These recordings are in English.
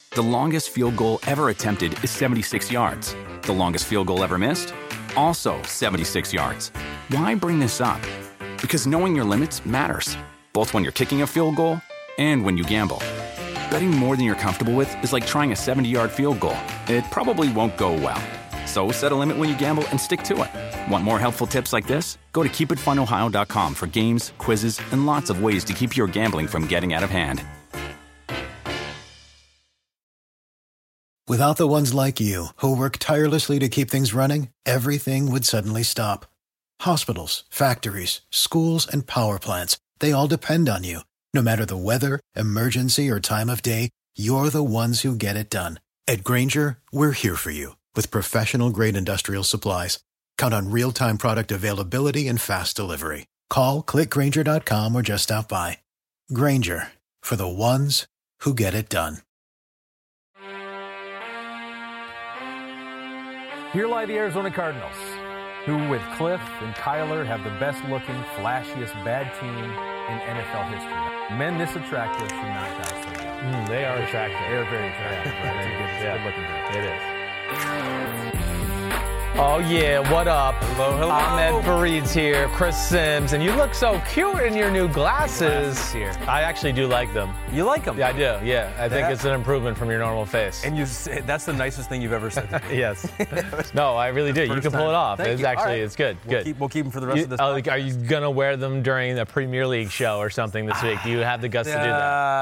The longest field goal ever attempted is 76 yards. The longest field goal ever missed? Also 76 yards. Why bring this up? Because knowing your limits matters, both when you're kicking a field goal and when you gamble. Betting more than you're comfortable with is like trying a 70-yard field goal. It probably won't go well. So set a limit when you gamble and stick to it. Want more helpful tips like this? Go to keepitfunohio.com for games, quizzes, and lots of ways to keep your gambling from getting out of hand. Without the ones like you, who work tirelessly to keep things running, everything would suddenly stop. Hospitals, factories, schools, and power plants, they all depend on you. No matter the weather, emergency, or time of day, you're the ones who get it done. At Grainger, we're here for you with professional-grade industrial supplies. Count on real-time product availability and fast delivery. Call, clickgrainger.com, or just stop by. Grainger, for the ones who get it done. Here lie the Arizona Cardinals, who with Cliff and Kyler have the best-looking, flashiest bad team in NFL history. Men this attractive should not die so young. They are attractive. They are very attractive. Right? It's a good looking group. It is. Oh, yeah, what up? Hello. Ahmed Fareed's here, Chris Sims, and you look so cute in your new glasses. Here. I actually do like them. You like them? Yeah, I do, yeah. I think it's an improvement from your normal face. And that's the nicest thing you've ever said to me. Yes. No, I really do. You can pull it off. Thank It's you. actually, Right. it's good. We'll keep them for the rest of this podcast. Are you going to wear them during the Premier League show or something this week? Do you have the guts to do that?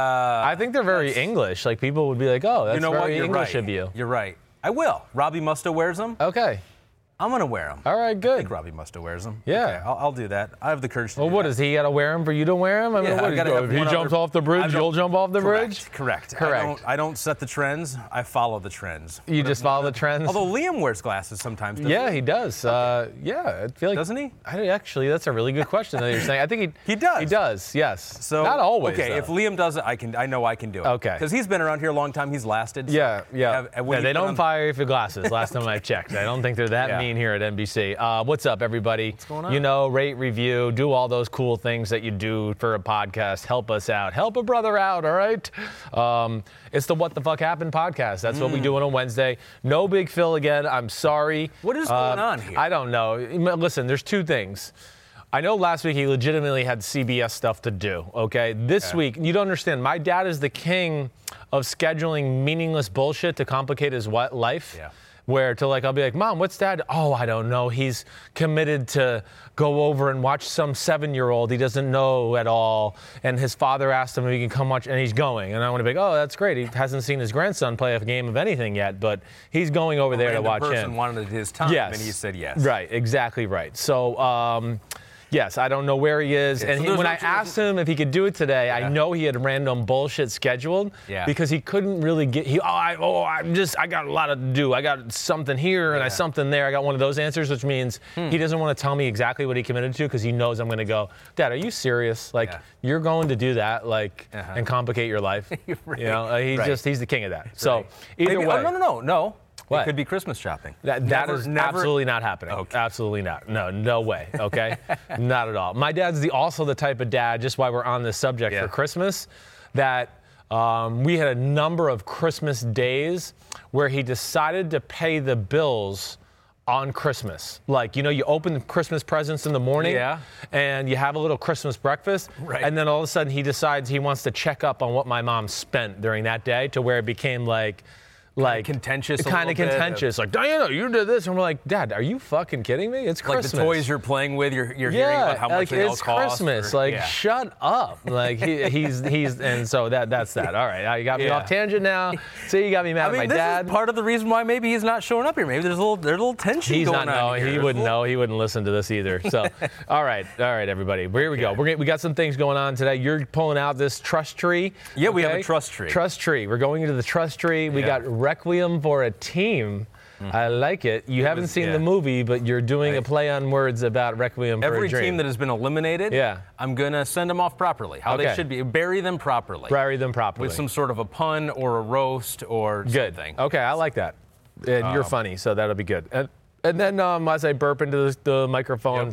I think they're very English. Like, people would be like, oh, that's very English of you. You're right. I will. Robbie Musto wears them. Okay. I'm going to wear them. All right, good. I think Robbie Musto wears them. Yeah. Okay, I'll do that. I have the courage to do What that. does he got to wear them for you to wear them? I mean, Yeah, what I gotta have if he one jumps other- off the bridge, you'll jump off the bridge? Correct. Correct. I don't set the trends. I follow the trends. You just follow the trends? Although Liam wears glasses sometimes, doesn't Yeah, he does. Yeah, I feel like. Doesn't he? Actually, that's a really good question that you're saying. I think He does. He does, yes. So not always. Okay, though. if Liam does it, I know I can do it. Okay. Because he's been around here a long time. He's lasted. So Yeah. They don't on fire you for glasses. Last time I checked, I don't think they're that Yeah. mean here at NBC. What's up, everybody? What's going on? You know, rate, review, do all those cool things that you do for a podcast. Help us out. Help a brother out. All right. It's the What the Fuck Happened podcast. That's what we do on a Wednesday. No Big Phil again. I'm sorry. What is going on here? I don't know. Listen, there's two things. I know last week he legitimately had CBS stuff to do, okay? This week, you don't understand. My dad is the king of scheduling meaningless bullshit to complicate his life. Yeah. Where I'll be like, Mom, what's Dad? Oh, I don't know. He's committed to go over and watch some 7-year-old he doesn't know at all. And his father asked him if he can come watch, and he's going. And I want to be like, oh, that's great. He hasn't seen his grandson play a game of anything yet, but he's going over there to watch him. The person wanted his time, Yes. and he said yes. Right, exactly right. So, yes, I don't know where he is. Yeah, And so when I asked him if he could do it today, I know he had random bullshit scheduled because he couldn't really get. I got a lot to do. I got something here and something there. I got one of those answers, which means he doesn't want to tell me exactly what he committed to because he knows I'm going to go, Dad, are you serious? Like you're going to do that, and complicate your life? Right. You know, he's the king of that. So either way, no. What? It could be Christmas shopping. That is absolutely not happening. Okay. Absolutely not. No way. Okay, not at all. My dad's also the type of dad. Just while we're on this subject for Christmas, that we had a number of Christmas days where he decided to pay the bills on Christmas. Like, you open the Christmas presents in the morning and you have a little Christmas breakfast. Right. And then all of a sudden he decides he wants to check up on what my mom spent during that day to where it became like contentious. Kind of contentious. Like, Diana, you did this. And we're like, Dad, are you fucking kidding me? It's Christmas. Like the toys you're playing with, you're hearing about how much they all it's cost. Christmas. Shut up. Like, he's and so that's that. All right, you got me off tangent now. See, you got me mad at my dad. This is part of the reason why maybe he's not showing up here. Maybe there's a little tension going on here. He wouldn't know. He wouldn't listen to this either. So, all right, everybody. Here we go. We got some things going on today. You're pulling out this trust tree. Yeah, we have a trust tree. Trust tree. We're going into the trust tree. We got Requiem for a Team. I like it. You haven't seen the movie, but you're doing a play on words about Requiem for a Dream. Every team that has been eliminated, I'm going to send them off properly. How they should be. Bury them properly. With some sort of a pun or a roast or something. Okay, I like that. And you're funny, so that'll be good. And then as I burp into the microphone,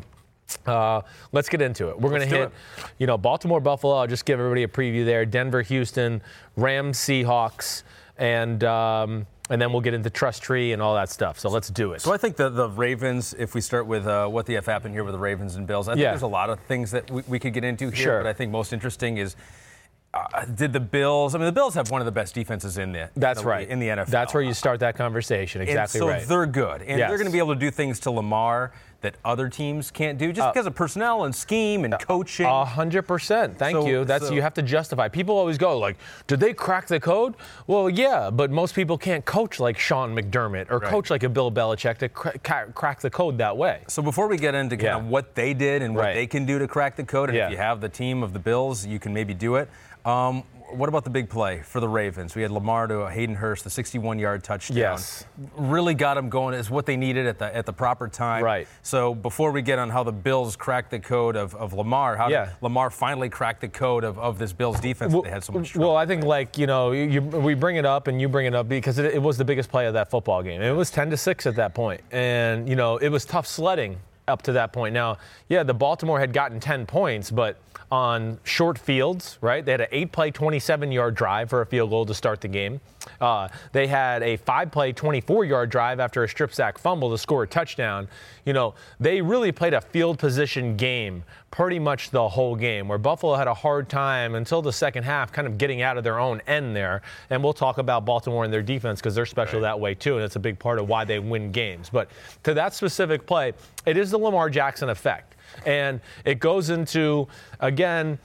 let's get into it. We're going to hit, Baltimore, Buffalo. I'll just give everybody a preview there. Denver, Houston, Rams, Seahawks. and then we'll get into trust tree and all that stuff. So let's do it. So I think the Ravens, if we start with what the F happened here with the Ravens and Bills, I think there's a lot of things that we could get into here. Sure. But I think most interesting is, did the Bills, the Bills have one of the best defenses in the NFL. That's where you start that conversation. Exactly right. right. So they're good. And they're going to be able to do things to Lamar that other teams can't do just because of personnel and scheme and coaching. 100%. Thank you. You have to justify. People always go like, did they crack the code? Well, yeah, but most people can't coach like Sean McDermott or coach like a Bill Belichick to crack the code that way. So before we get into kind of what they did and what they can do to crack the code, and if you have the team of the Bills, you can maybe do it. What about the big play for the Ravens? We had Lamar to Hayden Hurst, the 61-yard touchdown. Yes. Really got them going. Is what they needed at the proper time. Right. So before we get on how the Bills cracked the code of Lamar, how did Lamar finally crack the code of this Bills defense that they had so much trouble? Well, I think we bring it up and you bring it up because it was the biggest play of that football game. It was 10-6 at that point. And, it was tough sledding up to that point. Now, the Baltimore had gotten 10 points, but on short fields, right? They had an 8-play, 27-yard drive for a field goal to start the game. They had a 5-play, 24-yard drive after a strip sack fumble to score a touchdown. They really played a field position game pretty much the whole game, where Buffalo had a hard time until the second half kind of getting out of their own end there. And we'll talk about Baltimore and their defense because they're special that way too, and it's a big part of why they win games. But to that specific play, it is the Lamar Jackson effect. And it goes into, again,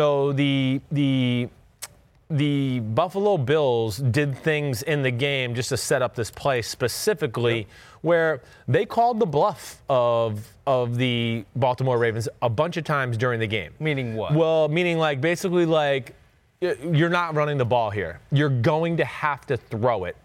the Buffalo Bills did things in the game just to set up this play specifically where they called the bluff of the Baltimore Ravens a bunch of times during the game. Meaning what? Well, meaning you're not running the ball here. You're going to have to throw it.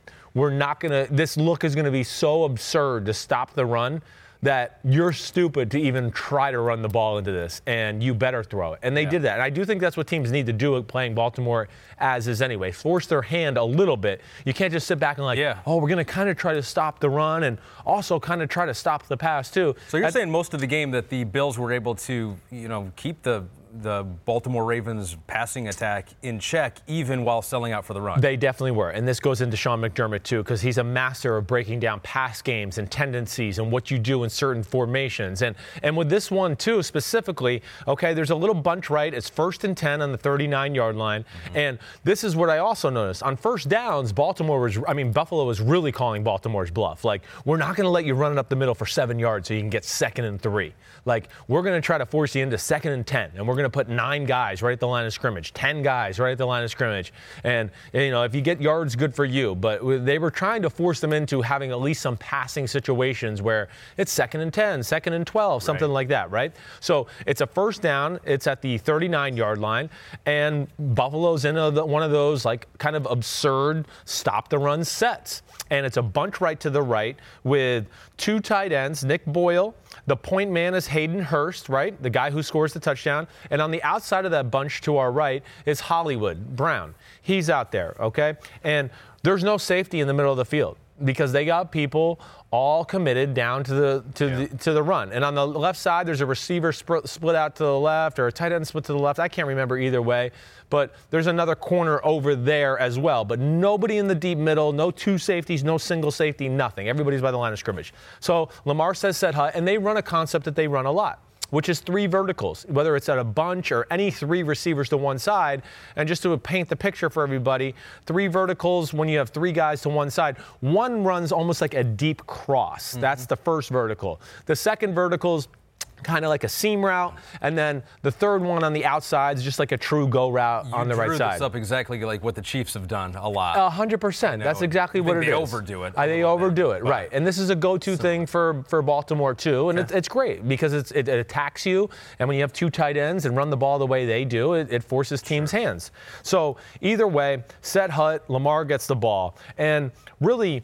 This look is going to be so absurd to stop the run that you're stupid to even try to run the ball into this, and you better throw it. And they did that. And I do think that's what teams need to do playing Baltimore as is anyway. Force their hand a little bit. You can't just sit back and we're going to kind of try to stop the run and also kind of try to stop the pass too. So you're saying most of the game that the Bills were able to, keep the Baltimore Ravens passing attack in check even while selling out for the run. They definitely were. And this goes into Sean McDermott too, because he's a master of breaking down pass games and tendencies and what you do in certain formations. And with this one too, specifically, there's a little bunch right. It's 1st and 10 on the 39-yard line. Mm-hmm. And this is what I also noticed. On first downs, Buffalo was really calling Baltimore's bluff. We're not going to let you run it up the middle for 7 yards so you can get 2nd and 3. We're going to try to force you into 2nd and 10, and we're going to put 9 guys right at the line of scrimmage, 10 guys right at the line of scrimmage. And, if you get yards, good for you. But they were trying to force them into having at least some passing situations where it's 2nd and 10, 2nd and 12, something like that, right? So it's a first down. It's at the 39-yard line. And Buffalo's in one of those, kind of absurd stop-the-run sets. And it's a bunch right to the right with 2 tight ends, Nick Boyle. The point man is Hayden Hurst, right? The guy who scores the touchdown. And on the outside of that bunch to our right is Hollywood Brown. He's out there, okay? And there's no safety in the middle of the field because they got people all committed down to the run. And on the left side, there's a receiver split out to the left or a tight end split to the left. I can't remember either way. But there's another corner over there as well. But nobody in the deep middle, no 2 safeties, no single safety, nothing. Everybody's by the line of scrimmage. So Lamar says set hut, and they run a concept that they run a lot, which is 3 verticals, whether it's at a bunch or any 3 receivers to one side. And just to paint the picture for everybody, 3 verticals, when you have 3 guys to one side, one runs almost like a deep cross. Mm-hmm. That's the first vertical. The second vertical's kind of like a seam route, and then the third one on the outside is just like a true go route on the right side. You drew this up exactly like what the Chiefs have done a lot. 100%. That's exactly what it is. They overdo it. They overdo it, right. And this is a go-to thing for Baltimore, too, and it's great because it attacks you, and when you have 2 tight ends and run the ball the way they do, it forces teams' hands. So either way, set hut, Lamar gets the ball, and really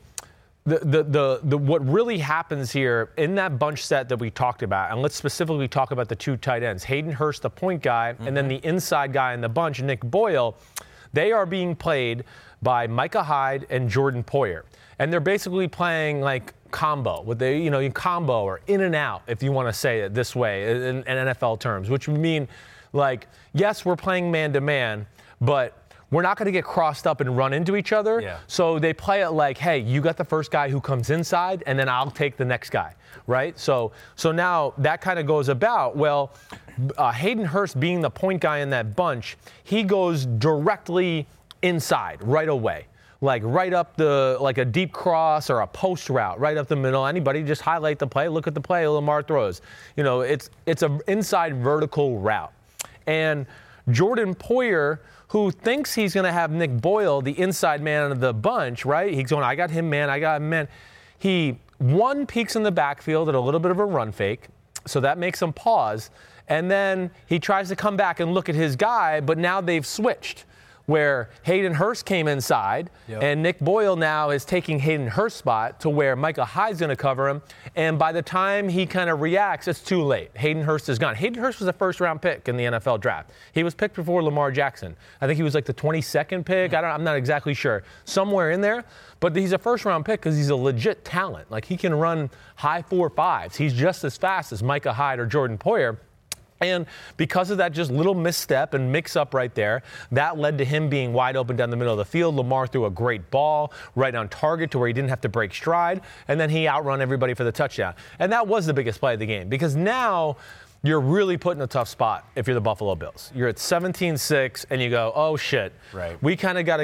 what really happens here in that bunch set that we talked about, and let's specifically talk about the 2 tight ends, Hayden Hurst, the point guy, and then the inside guy in the bunch, Nick Boyle, they are being played by Micah Hyde and Jordan Poyer. And they're basically playing combo, combo or in and out, if you want to say it this way in NFL terms, which would mean yes, we're playing man-to-man, but we're not going to get crossed up and run into each other. Yeah. So they play it like, hey, you got the first guy who comes inside, and then I'll take the next guy, right? So now that kind of goes about. Well, Hayden Hurst being the point guy in that bunch, he goes directly inside right away. Like right up like a deep cross or a post route, right up the middle. Anybody just highlight the play, look at the play Lamar throws. You know, it's an inside vertical route. And Jordan Poyer, who thinks he's going to have Nick Boyle, the inside man of the bunch, right? He's going, I got him, man, I got him, man. He, peeks in the backfield at a little bit of a run fake, so that makes him pause. And then he tries to come back and look at his guy, but now they've switched, where Hayden Hurst came inside, and Nick Boyle now is taking Hayden Hurst's spot to where Micah Hyde's going to cover him. And by the time he kind of reacts, it's too late. Hayden Hurst is gone. Hayden Hurst was a first-round pick in the NFL draft. He was picked before Lamar Jackson. I think he was like the 22nd pick. I'm not exactly sure. Somewhere in there. But he's a first-round pick because he's a legit talent. Like, he can run high 4.5s. He's just as fast as Micah Hyde or Jordan Poyer. And because of that just little misstep and mix-up right there, that led to him being wide open down the middle of the field. Lamar threw a great ball right on target to where he didn't have to break stride, and then he outrun everybody for the touchdown. And that was the biggest play of the game, because now you're really put in a tough spot if you're the Buffalo Bills. You're at 17-6, and you go, oh, shit. Right. We kind of got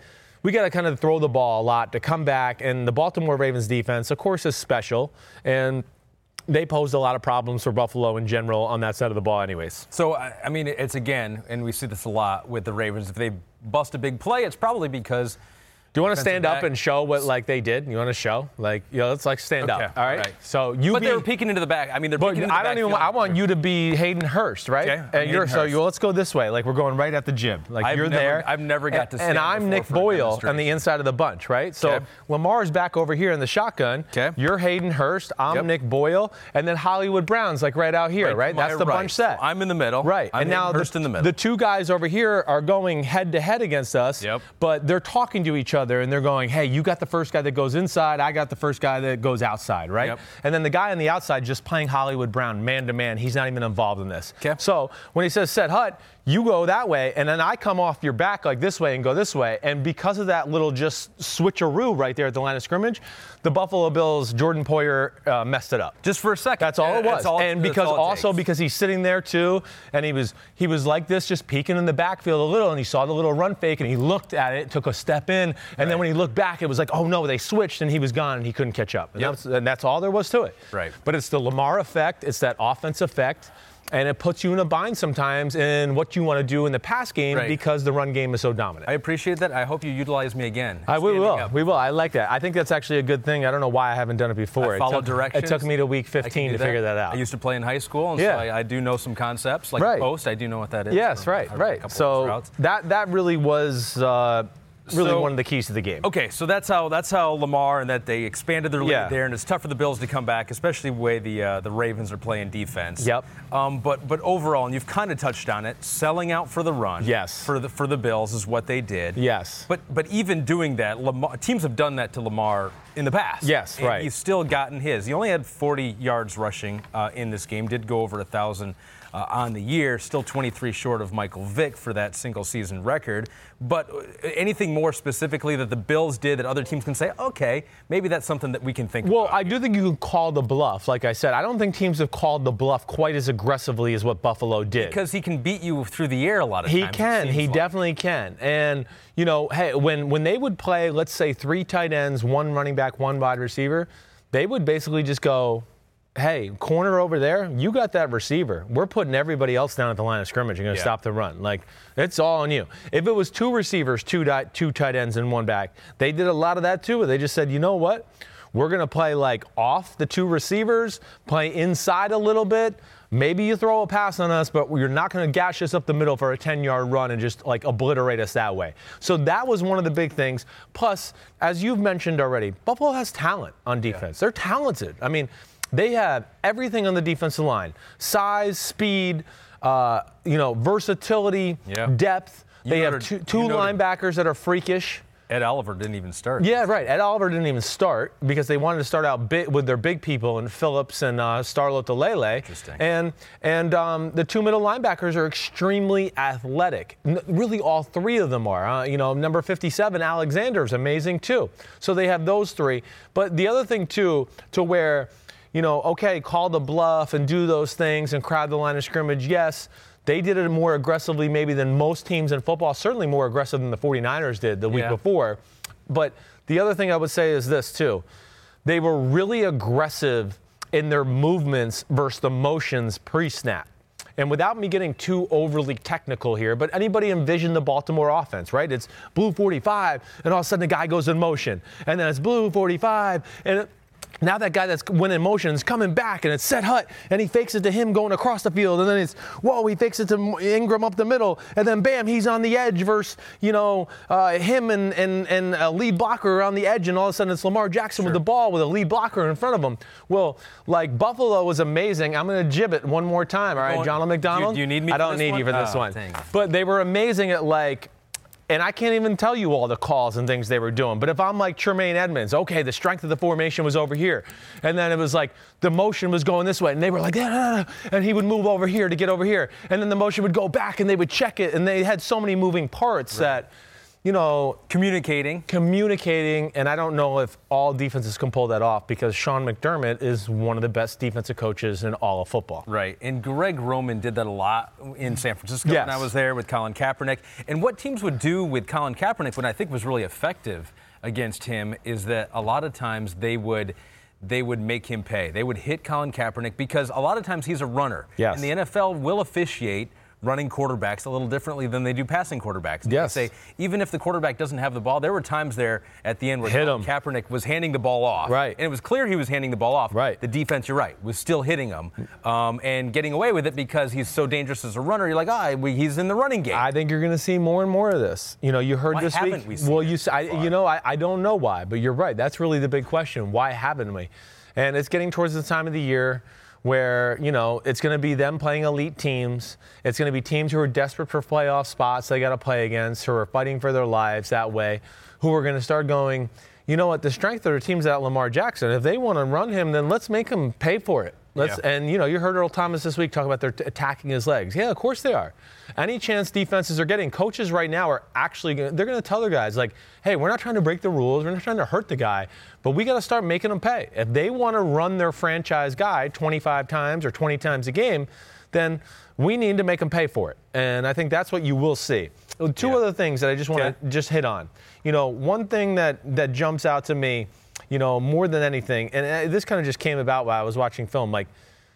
to kind of throw the ball a lot to come back, and the Baltimore Ravens defense, of course, is special, and they posed a lot of problems for Buffalo in general on that side of the ball anyways. So, I mean, it's again, and we see this a lot with the Ravens, if they bust a big play, it's probably because... Do you want to stand up and show what like they did? You want to show? Like, let's like stand up. All right? So but they were peeking into the back. I mean, they're peeking into the back. I want you to be Hayden Hurst, right? Okay. Let's go this way. Like, we're going right at the jib. Like, you're there. I've never got to stand. And I'm Nick Boyle on the inside of the bunch, right? So Lamar's back over here in the shotgun. Okay. You're Hayden Hurst. I'm Nick Boyle. And then Hollywood Brown's like right out here, right? That's the bunch set. So I'm in the middle. Right. And now Hurst in the middle. The two guys over here are going head to head against us. Yep. But they're talking to each other and they're going, hey, you got the first guy that goes inside, I got the first guy that goes outside, right? Yep. And then the guy on the outside just playing Hollywood Brown man-to-man, he's not even involved in this. Okay. So when he says set hut, you go that way, and then I come off your back like this way and go this way, and because of that little just switcheroo right there at the line of scrimmage, the Buffalo Bills, Jordan Poyer messed it up. Just for a second. That's all it was. Because he's sitting there too, and he was like this, just peeking in the backfield a little, and he saw the little run fake, and he looked at it, took a step in, and then when he looked back, it was like, oh no, they switched, and he was gone, and he couldn't catch up. And that's all there was to it. Right. But it's the Lamar effect, it's that offense effect, and it puts you in a bind sometimes in what you want to do in the pass game because the run game is so dominant. I appreciate that. I hope you utilize me again. We will. I like that. I think that's actually a good thing. I don't know why I haven't done it before. I follow directions. It took me to week 15 to figure that out. I used to play in high school, and so I do know some concepts. Like post, I do know what that is. Yes, right. So that really was... one of the keys to the game. Okay, so that's how Lamar and that they expanded their lead there, and it's tough for the Bills to come back, especially the way the Ravens are playing defense. Yep. But overall, and you've kind of touched on it, selling out for the run. Yes. For the Bills is what they did. Yes. But even doing that, teams have done that to Lamar in the past. Yes, and right. He's still gotten his. He only had 40 yards rushing in this game. Did go over 1,000. On the year, still 23 short of Michael Vick for that single-season record. But anything more specifically that the Bills did that other teams can say, okay, maybe that's something that we can think about? Well, I do think you can call the bluff. Like I said, I don't think teams have called the bluff quite as aggressively as what Buffalo did. Because he can beat you through the air a lot of times. He can. He definitely can. And, hey, when they would play, let's say, 3 tight ends, 1 running back, 1 wide receiver, they would basically just go, hey, corner over there, you got that receiver. We're putting everybody else down at the line of scrimmage and going to stop the run. Like, it's all on you. If it was 2 receivers, 2 tight ends, and 1 back, they did a lot of that too. They just said, you know what? We're going to play like off the 2 receivers, play inside a little bit. Maybe you throw a pass on us, but you're not going to gash us up the middle for a 10-yard run and just like obliterate us that way. So that was one of the big things. Plus, as you've mentioned already, Buffalo has talent on defense. They're talented. I mean, they have everything on the defensive line: size, speed, versatility, depth. They have two linebackers that are freakish. Ed Oliver didn't even start. Yeah, right. Ed Oliver didn't even start because they wanted to start out with their big people and Phillips and Starlo Tulele. Interesting. And the two middle linebackers are extremely athletic. Really, all three of them are. Number 57, Alexander, is amazing too. So they have those three. But the other thing too, to where, okay, call the bluff and do those things and crowd the line of scrimmage, yes. They did it more aggressively maybe than most teams in football, certainly more aggressive than the 49ers did the week before. But the other thing I would say is this, too. They were really aggressive in their movements versus the motions pre-snap. And without me getting too overly technical here, but anybody envision the Baltimore offense, right? It's blue 45, and all of a sudden the guy goes in motion. And then it's blue 45, and now that guy that's winning motion is coming back, and it's Set Hut, and he fakes it to him going across the field, and then it's, he fakes it to Ingram up the middle, and then bam, he's on the edge versus, him and a lead blocker on the edge, and all of a sudden it's Lamar Jackson with the ball with a lead blocker in front of him. Well, like Buffalo was amazing. I'm going to jib it one more time, all right, John McDonald? Do you need me I don't need you for this one. But they were amazing at and I can't even tell you all the calls and things they were doing. But if I'm like Tremaine Edmonds, okay, the strength of the formation was over here. And then it was like the motion was going this way. And they were like, and he would move over here to get over here. And then the motion would go back and they would check it. And they had so many moving parts that, communicating. And I don't know if all defenses can pull that off because Sean McDermott is one of the best defensive coaches in all of football. Right. And Greg Roman did that a lot in San Francisco when I was there with Colin Kaepernick. And what teams would do with Colin Kaepernick, what I think was really effective against him, is that a lot of times they would make him pay. They would hit Colin Kaepernick because a lot of times he's a runner. Yes. And the NFL will officiate running quarterbacks a little differently than they do passing quarterbacks. Yes. They say, even if the quarterback doesn't have the ball, there were times there at the end where Kaepernick was handing the ball off. Right. And it was clear he was handing the ball off. Right. The defense, you're right, was still hitting him and getting away with it because he's so dangerous as a runner. You're like, he's in the running game. I think you're going to see more and more of this. You heard why this haven't week. We I don't know why, but you're right. That's really the big question. Why haven't we? And it's getting towards the time of the year where, it's going to be them playing elite teams. It's going to be teams who are desperate for playoff spots they got to play against, who are fighting for their lives that way, who are going to start going, the strength of their teams at Lamar Jackson, if they want to run him, then let's make him pay for it. And, you heard Earl Thomas this week talk about they're attacking his legs. Yeah, of course they are. Any chance defenses are getting, coaches right now are actually, they're going to tell their guys, like, hey, we're not trying to break the rules. We're not trying to hurt the guy, but we got to start making them pay. If they want to run their franchise guy 25 times or 20 times a game, then we need to make them pay for it. And I think that's what you will see. Two other things that I just want to just hit on. One thing that jumps out to me, more than anything, and this kind of just came about while I was watching film, like,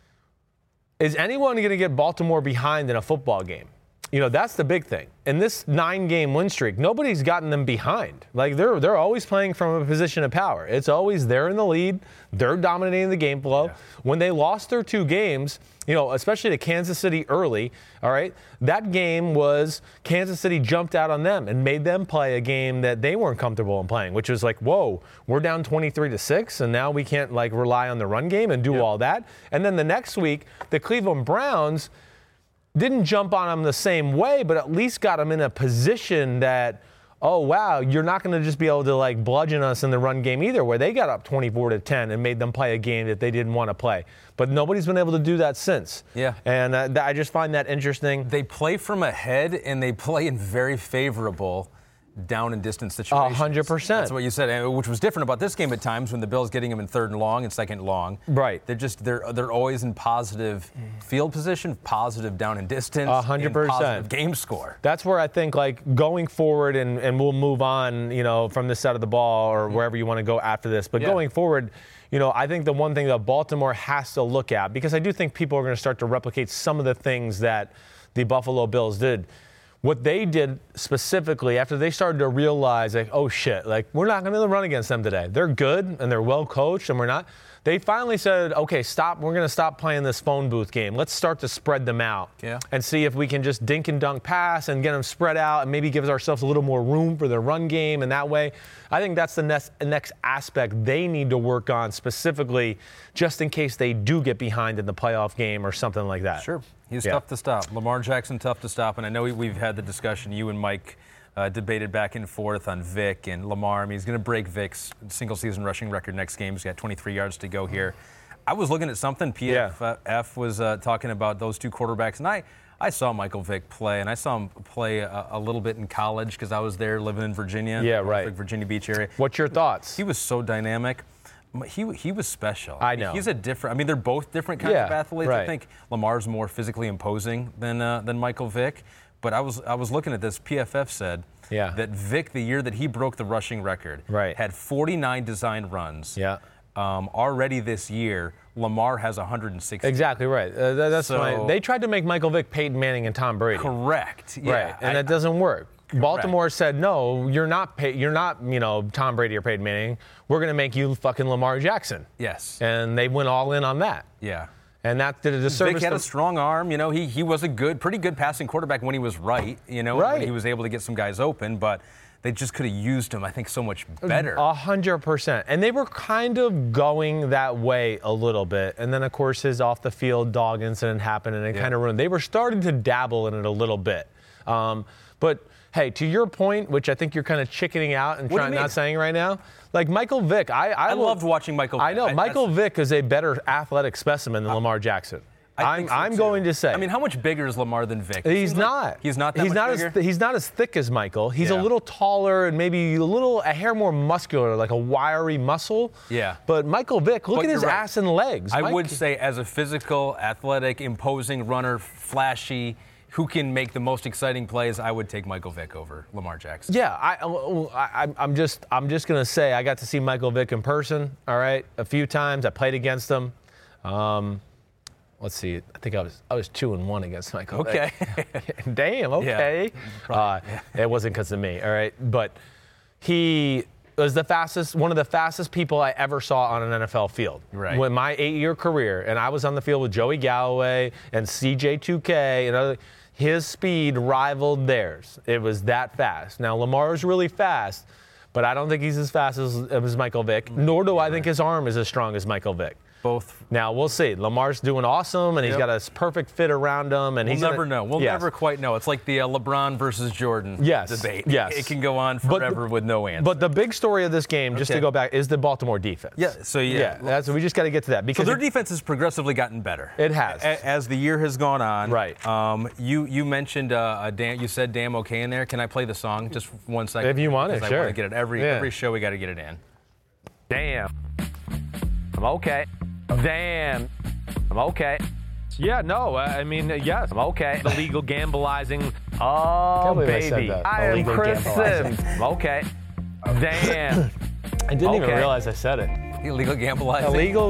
is anyone going to get Baltimore behind in a football game? That's the big thing. In this 9-game win streak, nobody's gotten them behind. Like, they're always playing from a position of power. It's always they're in the lead. They're dominating the game flow. Yeah. When they lost their 2 games, especially to Kansas City early, all right, that game was Kansas City jumped out on them and made them play a game that they weren't comfortable in playing, which was like, whoa, we're down 23-6, and now we can't, rely on the run game and do all that. And then the next week, the Cleveland Browns didn't jump on them the same way, but at least got them in a position that, oh, wow, you're not going to just be able to, bludgeon us in the run game either, where they got up 24-10 and made them play a game that they didn't want to play. But nobody's been able to do that since. Yeah. And I just find that interesting. They play from ahead, and they play in very favorable down and distance situations. 100%. That's what you said, which was different about this game at times when the Bills getting them in 3rd and long and 2nd and long. Right. They're always in positive field position, positive down and distance, 100%. And positive game score. That's where I think going forward, and we'll move on, from this side of the ball or wherever you want to go after this. But going forward, I think the one thing that Baltimore has to look at, because I do think people are going to start to replicate some of the things that the Buffalo Bills did. What they did specifically after they started to realize, oh shit, we're not going to run against them today. They're good and they're well coached and we're not. They finally said, okay, stop. We're going to stop playing this phone booth game. Let's start to spread them out and see if we can just dink and dunk pass and get them spread out and maybe give ourselves a little more room for their run game. And that way, I think that's the next aspect they need to work on specifically just in case they do get behind in the playoff game or something like that. Sure. He's tough to stop. Lamar Jackson, tough to stop. And I know we've had the discussion, you and Mike, debated back and forth on Vic and Lamar. I mean, he's going to break Vic's single-season rushing record next game. He's got 23 yards to go here. I was looking at something. PFF was talking about those two quarterbacks, and I saw Michael Vick play, and I saw him play a little bit in college because I was there living in Virginia. Yeah, right. Virginia Beach area. What's your thoughts? He was so dynamic. He was special. I know. He's a different. I mean, they're both different kinds of athletes. Right. I think Lamar's more physically imposing than Michael Vick. But I was looking at this. PFF said that Vick, the year that he broke the rushing record, had 49 designed runs. Yeah. Already this year, Lamar has 160. Exactly right. That's why they tried to make Michael Vick Peyton Manning and Tom Brady. Correct. Yeah. Right, and that doesn't work. Baltimore said, no, you're not, Tom Brady or Peyton Manning. We're going to make you fucking Lamar Jackson. Yes. And they went all in on that. Yeah. And that did a disservice. Vic had a strong arm. He was a pretty good passing quarterback when he was right. When he was able to get some guys open, but they just could have used him, I think, so much better. 100%. And they were kind of going that way a little bit. And then, of course, his off-the-field dog incident happened, and it kind of ruined. They were starting to dabble in it a little bit. But, hey, to your point, which I think you're kind of chickening out and not saying right now, like Michael Vick, I loved watching Michael Vick. I know. Michael Vick is a better athletic specimen than Lamar Jackson. I'm going to say. I mean, how much bigger is Lamar than Vick? He's not. He's not that much bigger? He's not as thick as Michael. He's a little taller and maybe a hair more muscular, like a wiry muscle. Yeah. But Michael Vick, look at his ass and legs. I would say as a physical, athletic, imposing runner, flashy, who can make the most exciting plays, I would take Michael Vick over Lamar Jackson. Yeah, I'm just going to say I got to see Michael Vick in person, all right, a few times. I played against him. Let's see. I think I was 2-1 against Michael Vick. Damn. Okay. Yeah. It wasn't because of me. All right. But he was one of the fastest people I ever saw on an NFL field. Right. When my 8-year career, and I was on the field with Joey Galloway and CJ2K and other. His speed rivaled theirs. It was that fast. Now Lamar is really fast, but I don't think he's as fast as Michael Vick. Nor do I think his arm is as strong as Michael Vick. Both. Now, we'll see. Lamar's doing awesome, and he's got a perfect fit around him. And we'll never know. We'll never quite know. It's like the LeBron versus Jordan debate. Yes. It can go on forever with no answer. But the big story of this game, just to go back, is the Baltimore defense. Yeah. So, we just got to get to that. Because their defense has progressively gotten better. It has. As the year has gone on. Right. You mentioned, you said damn okay in there. Can I play the song just for 1 second? If you want it, sure. I want to get it. Every show we got to get it in. Damn. I'm okay. Damn. I'm okay. Yeah, no, I mean, yes. I'm okay. Illegal gambling. Oh, baby. I am Chris Sims. I'm okay. Damn. I didn't even realize I said it. Illegal gambling.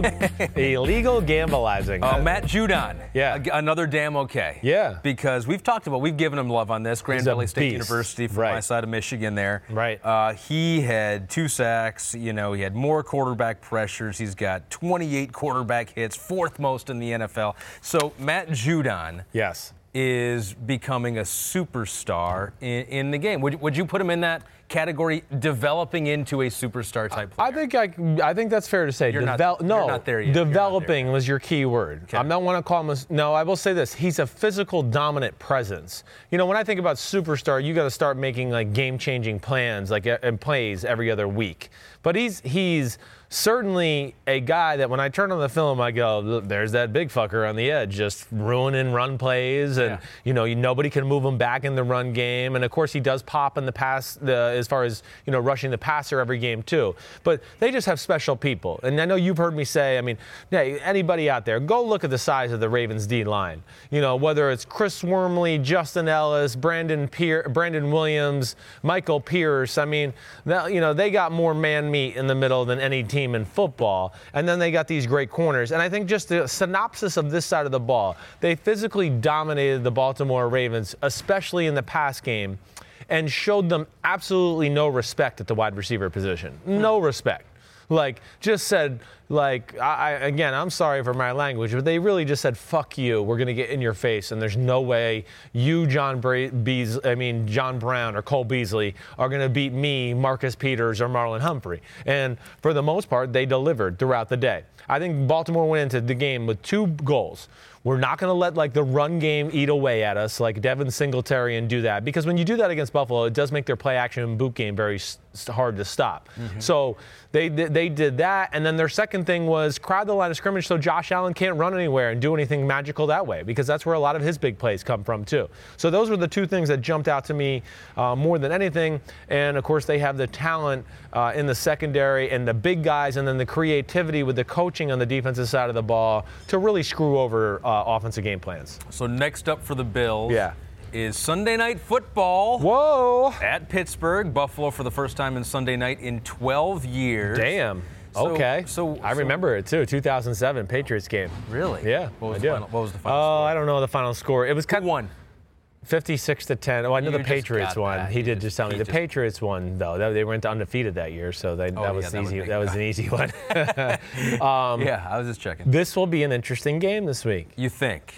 Illegal gambling. Matt Judon. Yeah. Another damn okay. Yeah. Because we've given him love on this. Grand Valley State University from my side of Michigan there. Right. He had 2 sacks. He had more quarterback pressures. He's got 28 quarterback hits, 4th most in the NFL. So Matt Judon. Yes. Is becoming a superstar in the game. Would you put him in that category, developing into a superstar type player? I think that's fair to say. You're not there yet. Developing was your key word. Okay. I don't want to call him no, I will say this. He's a physical dominant presence. When I think about superstar, you got to start making like game-changing plans and plays every other week. But he's certainly a guy that when I turn on the film, I go, there's that big fucker on the edge just ruining run plays. And, nobody can move him back in the run game. And, of course, he does pop in the pass as far as, rushing the passer every game, too. But they just have special people. And I know you've heard me say, anybody out there, go look at the size of the Ravens D-line. Whether it's Chris Wormley, Justin Ellis, Brandon Williams, Michael Pierce. They got more man-meat in the middle than any team in football, and then they got these great corners. And I think just the synopsis of this side of the ball, they physically dominated the Baltimore Ravens, especially in the pass game, and showed them absolutely no respect at the wide receiver position. No respect. Just said, I'm sorry for my language, but they really just said, fuck you, we're going to get in your face, and there's no way you, John Brown or Cole Beasley are going to beat me, Marcus Peters, or Marlon Humphrey. And for the most part, they delivered throughout the day. I think Baltimore went into the game with 2 goals. We're not going to let like the run game eat away at us like Devin Singletary and do that, because when you do that against Buffalo, it does make their play action and boot game very hard to stop. So they did that, and then their second thing was crowd the line of scrimmage so Josh Allen can't run anywhere and do anything magical that way, because that's where a lot of his big plays come from too. So those were the two things that jumped out to me more than anything. And of course they have the talent in the secondary and the big guys, and then the creativity with the coaching on the defensive side of the ball to really screw over offensive game plans. So next up for the Bills is Sunday Night Football. Whoa! At Pittsburgh. Buffalo for the first time in Sunday night in 12 years. Damn. Okay. So I remember it too. 2007 Patriots game. Really? Yeah. What was the final score? I don't know the final score. It was Who won? 56-10. Oh, I know the Patriots won. That. He did just tell me. The Patriots won, though. They went undefeated that year, so that was easy. That was an easy one. Yeah, I was just checking. This will be an interesting game this week. You think?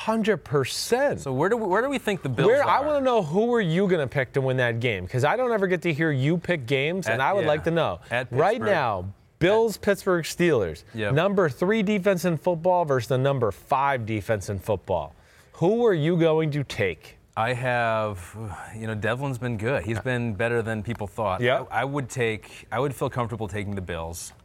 100%. So where do we think the Bills are? I want to know, who are you going to pick to win that game? Because I don't ever get to hear you pick games, and I would like to know. Right now, Bills, Pittsburgh Steelers. Yep. Number 3 defense in football versus the number 5 defense in football. Who are you going to take? I have, Devlin's been good. He's been better than people thought. Yeah. I would feel comfortable taking the Bills,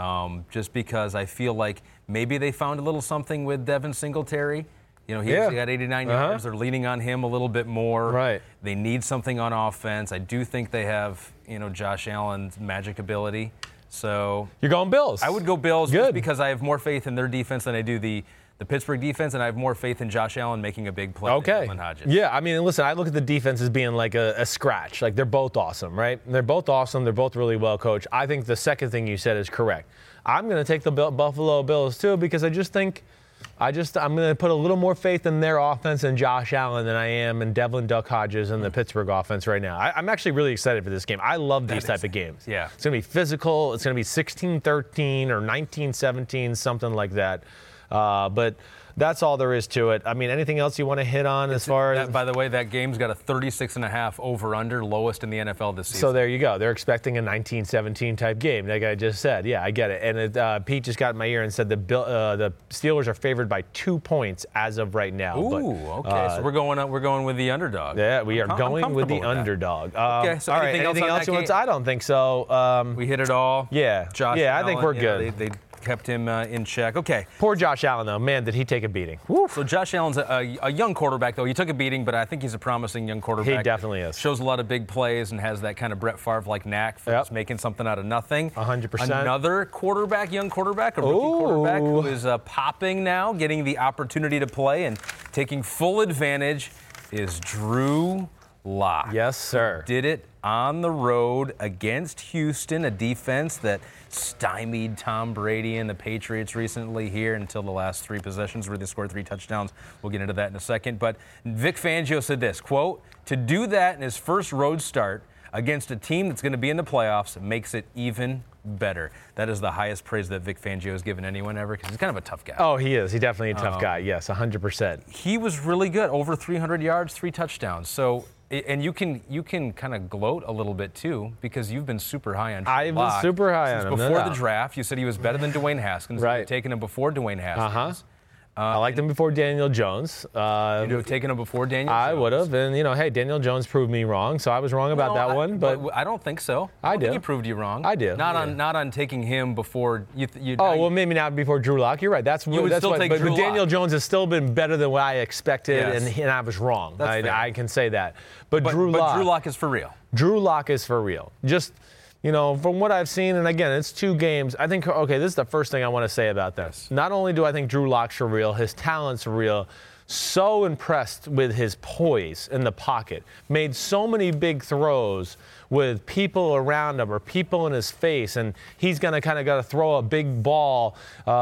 just because I feel like maybe they found a little something with Devin Singletary. He got 89 yards. They're leaning on him a little bit more. Right. They need something on offense. I do think they have, Josh Allen's magic ability. So you're going Bills. I would go Bills just because I have more faith in their defense than I do the Pittsburgh defense, and I have more faith in Josh Allen making a big play than Devlin Hodges. Yeah, I mean, listen, I look at the defense as being like a scratch. Like, they're both awesome, right? They're both awesome. They're both really well coached. I think the second thing you said is correct. I'm going to take the Buffalo Bills, too, because I just think I'm going to put a little more faith in their offense and Josh Allen than I am in Devlin Duck Hodges and the Pittsburgh offense right now. I'm actually really excited for this game. I love these type of games. Yeah. It's going to be physical. It's going to be 16-13 or 19-17, something like that. But that's all there is to it. I mean, anything else you want to hit on as far as... By the way, that game's got a 36.5 over-under, lowest in the NFL this season. So there you go. They're expecting a 19-17 type game, like I just said. Yeah, I get it. And Pete just got in my ear and said the Steelers are favored by 2 points as of right now. Ooh, okay. So we're going with the underdog. Yeah, we are going with the underdog. Okay, so all right, anything else you want to... I don't think so. We hit it all. Yeah. Josh Allen, I think we're good. They kept him in check. Okay. Poor Josh Allen, though. Man, did he take a beating. Woo. So Josh Allen's a young quarterback, though. He took a beating, but I think he's a promising young quarterback. He definitely is. Shows a lot of big plays and has that kind of Brett Favre-like knack for just making something out of nothing. 100%. Another young quarterback, a rookie quarterback who is popping now, getting the opportunity to play and taking full advantage is Drew Lock. Yes, sir. Did it on the road against Houston, a defense that stymied Tom Brady and the Patriots recently here until the last 3 possessions where they scored 3 touchdowns. We'll get into that in a second. But Vic Fangio said this, quote, "To do that in his first road start against a team that's going to be in the playoffs makes it even better." That is the highest praise that Vic Fangio has given anyone ever, because he's kind of a tough guy. Oh, he is. He's definitely a tough guy. Yes, 100%. He was really good. Over 300 yards, 3 touchdowns. So... And you can kind of gloat a little bit, too, because you've been super high on Drew Lock. I was super high on him. Before the draft, you said he was better than Dwayne Haskins. Right. You've taken him before Dwayne Haskins. I liked him before Daniel Jones. You'd have taken him before Daniel Jones? I would have. And, hey, Daniel Jones proved me wrong, so I was wrong about that one. But I don't think so. I do. think he proved you wrong. I do. Not on taking him before you. Well, maybe not before Drew Lock. You're right. But Daniel Jones has still been better than what I expected, and I was wrong. I can say that. But Drew Lock is for real. Drew Lock is for real. Just... from what I've seen, and again, it's 2 games, I think, okay, this is the first thing I want to say about this. Not only do I think Drew Lock's for real, his talent's real, so impressed with his poise in the pocket, made so many big throws with people around him or people in his face, and he's going to kind of got to throw a big ball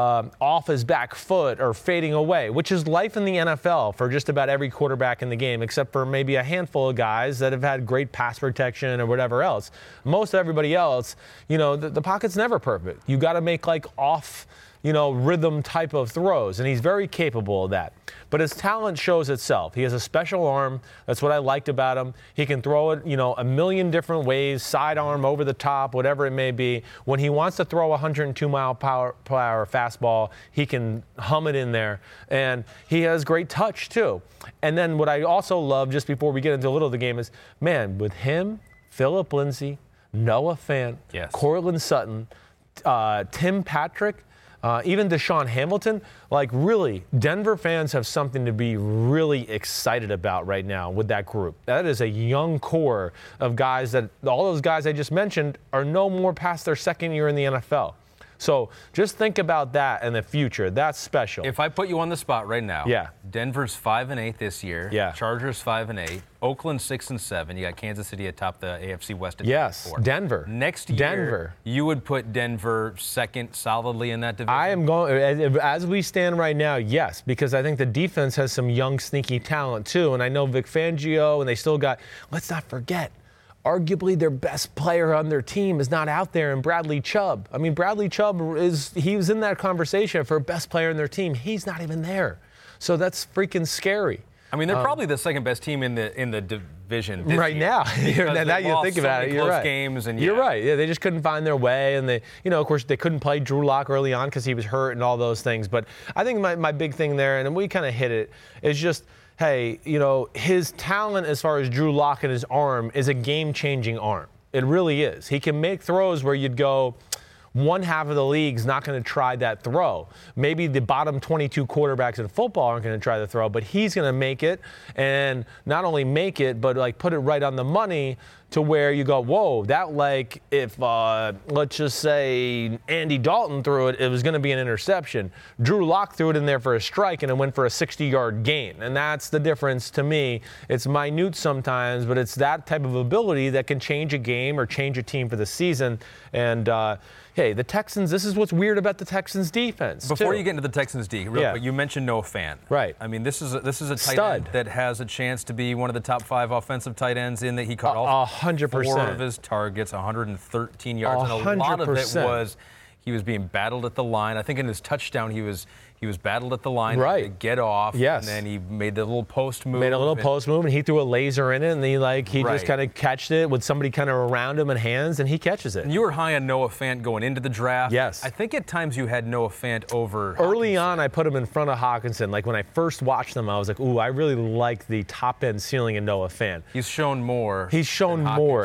off his back foot or fading away, which is life in the NFL for just about every quarterback in the game, except for maybe a handful of guys that have had great pass protection or whatever else. Most everybody else, the pocket's never perfect. You got to make off rhythm type of throws, and he's very capable of that. But his talent shows itself. He has a special arm. That's what I liked about him. He can throw it, a million different ways, sidearm, over the top, whatever it may be. When he wants to throw a 102-mile-per-hour fastball, he can hum it in there. And he has great touch, too. And then what I also love, just before we get into a little of the game, is, man, with him, Phillip Lindsay, Noah Fant, Courtland Sutton, Tim Patrick, even Deshaun Hamilton, really, Denver fans have something to be really excited about right now with that group. That is a young core of guys that all those guys I just mentioned are no more past their second year in the NFL. So just think about that in the future. That's special. If I put you on the spot right now, Denver's 5-8 this year. Yeah. Chargers 5-8. Oakland 6-7. You got Kansas City atop the AFC West at 4. Denver. Next year, you would put Denver second solidly in that division? I am going, as we stand right now, yes, because I think the defense has some young, sneaky talent too. And I know Vic Fangio, and they still got, let's not forget, arguably their best player on their team is not out there, and Bradley Chubb. I mean, Bradley Chubb he was in that conversation for best player in their team. He's not even there. So that's freaking scary. I mean, they're probably the second best team in the division this right year. Now you think about it, you're right. Games and You're right. Yeah, they just couldn't find their way, and they, of course, they couldn't play Drew Lock early on because he was hurt and all those things. But I think my big thing there, and we kind of hit it, is just, hey, his talent as far as Drew Lock and his arm is a game-changing arm. It really is. He can make throws where you'd go, one half of the league's not going to try that throw. Maybe the bottom 22 quarterbacks in football aren't going to try the throw, but he's going to make it, and not only make it, but put it right on the money to where you go, whoa, that if, let's just say, Andy Dalton threw it, it was going to be an interception. Drew Lock threw it in there for a strike, and it went for a 60-yard gain. And that's the difference to me. It's minute sometimes, but it's that type of ability that can change a game or change a team for the season. And, hey, the Texans, this is what's weird about the Texans defense. Before you get into the Texans D, quick, you mentioned Noah Fant. Right. I mean, this is a tight end that has a chance to be one of the top 5 offensive tight ends in that he caught all 100%. 4 of his targets, 113 yards, and a lot of it was he was being battled at the line. I think in his touchdown he was battled at the line to get off. Yes. And then he made the little post move. And he threw a laser in it, and he just kind of catched it with somebody kind of around him in hands, and he catches it. And you were high on Noah Fant going into the draft. Yes. I think at times you had Noah Fant over Early Hockenson. on, I put him in front of Hockenson. When I first watched them, I was like, ooh, I really like the top-end ceiling in Noah Fant. He's shown more. And then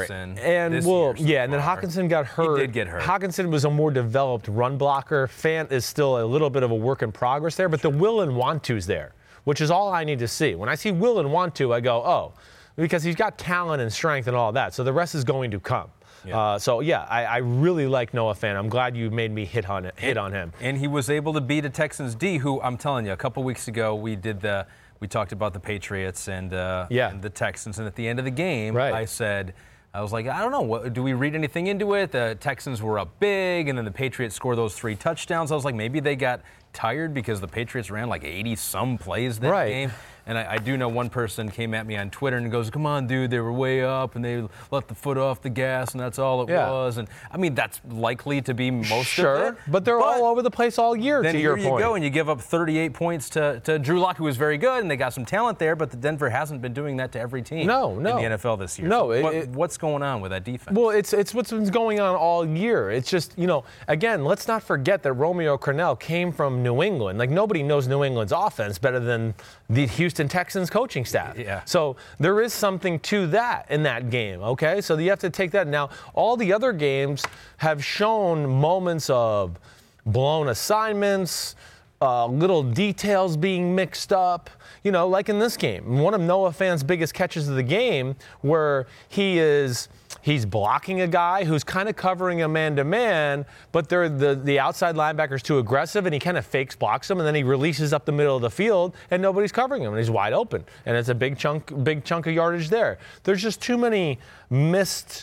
Hockenson got hurt. He did get hurt. Hockenson was a more developed run blocker. Fant is still a little bit of a work in progress there, but the will and want to's there, which is all I need to see. When I see will and want to, I go, oh, because he's got talent and strength and all that. So the rest is going to come. Yeah. I really like Noah Fant. I'm glad you made me hit on him. And he was able to beat a Texans D, who I'm telling you, a couple weeks ago we talked about the Patriots and the Texans, and at the end of the game, I was like, I don't know, do we read anything into it? The Texans were up big, and then the Patriots scored those 3 touchdowns. I was like, maybe they got tired because the Patriots ran 80-some plays that game. And I do know one person came at me on Twitter and goes, come on, dude, they were way up and they let the foot off the gas and that's all it was. And I mean, that's likely to be most of it. But they're all over the place all year, to your point. Then here you go, and you give up 38 points to Drew Lock, who was very good, and they got some talent there, but the Denver hasn't been doing that to every team in the NFL this year. What's going on with that defense? Well, it's what's been going on all year. It's just, again, let's not forget that Romeo Crennel came from New England. Nobody knows New England's offense better than the Houston Texans coaching staff. Yeah. So there is something to that in that game, okay? So you have to take that. Now, all the other games have shown moments of blown assignments, little details being mixed up, like in this game. One of Noah Fant's biggest catches of the game where he's blocking a guy who's kind of covering a man-to-man, but the outside linebacker's too aggressive, and he kind of fakes blocks him, and then he releases up the middle of the field, and nobody's covering him, and he's wide open. And it's a big chunk of yardage there. There's just too many missed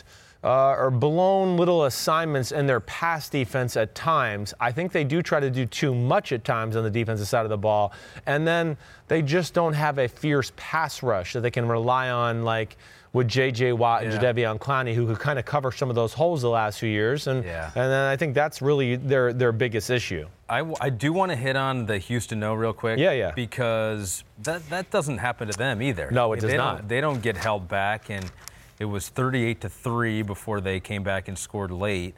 or blown little assignments in their pass defense at times. I think they do try to do too much at times on the defensive side of the ball. And then they just don't have a fierce pass rush that they can rely on, like with J.J. Watt and Jadeveon Clowney, who could kind of cover some of those holes the last few years. And then I think that's really their biggest issue. I do want to hit on the Houston No real quick. Yeah. Because that doesn't happen to them either. No, it does not. They don't get held back, and it was 38-3 before they came back and scored late.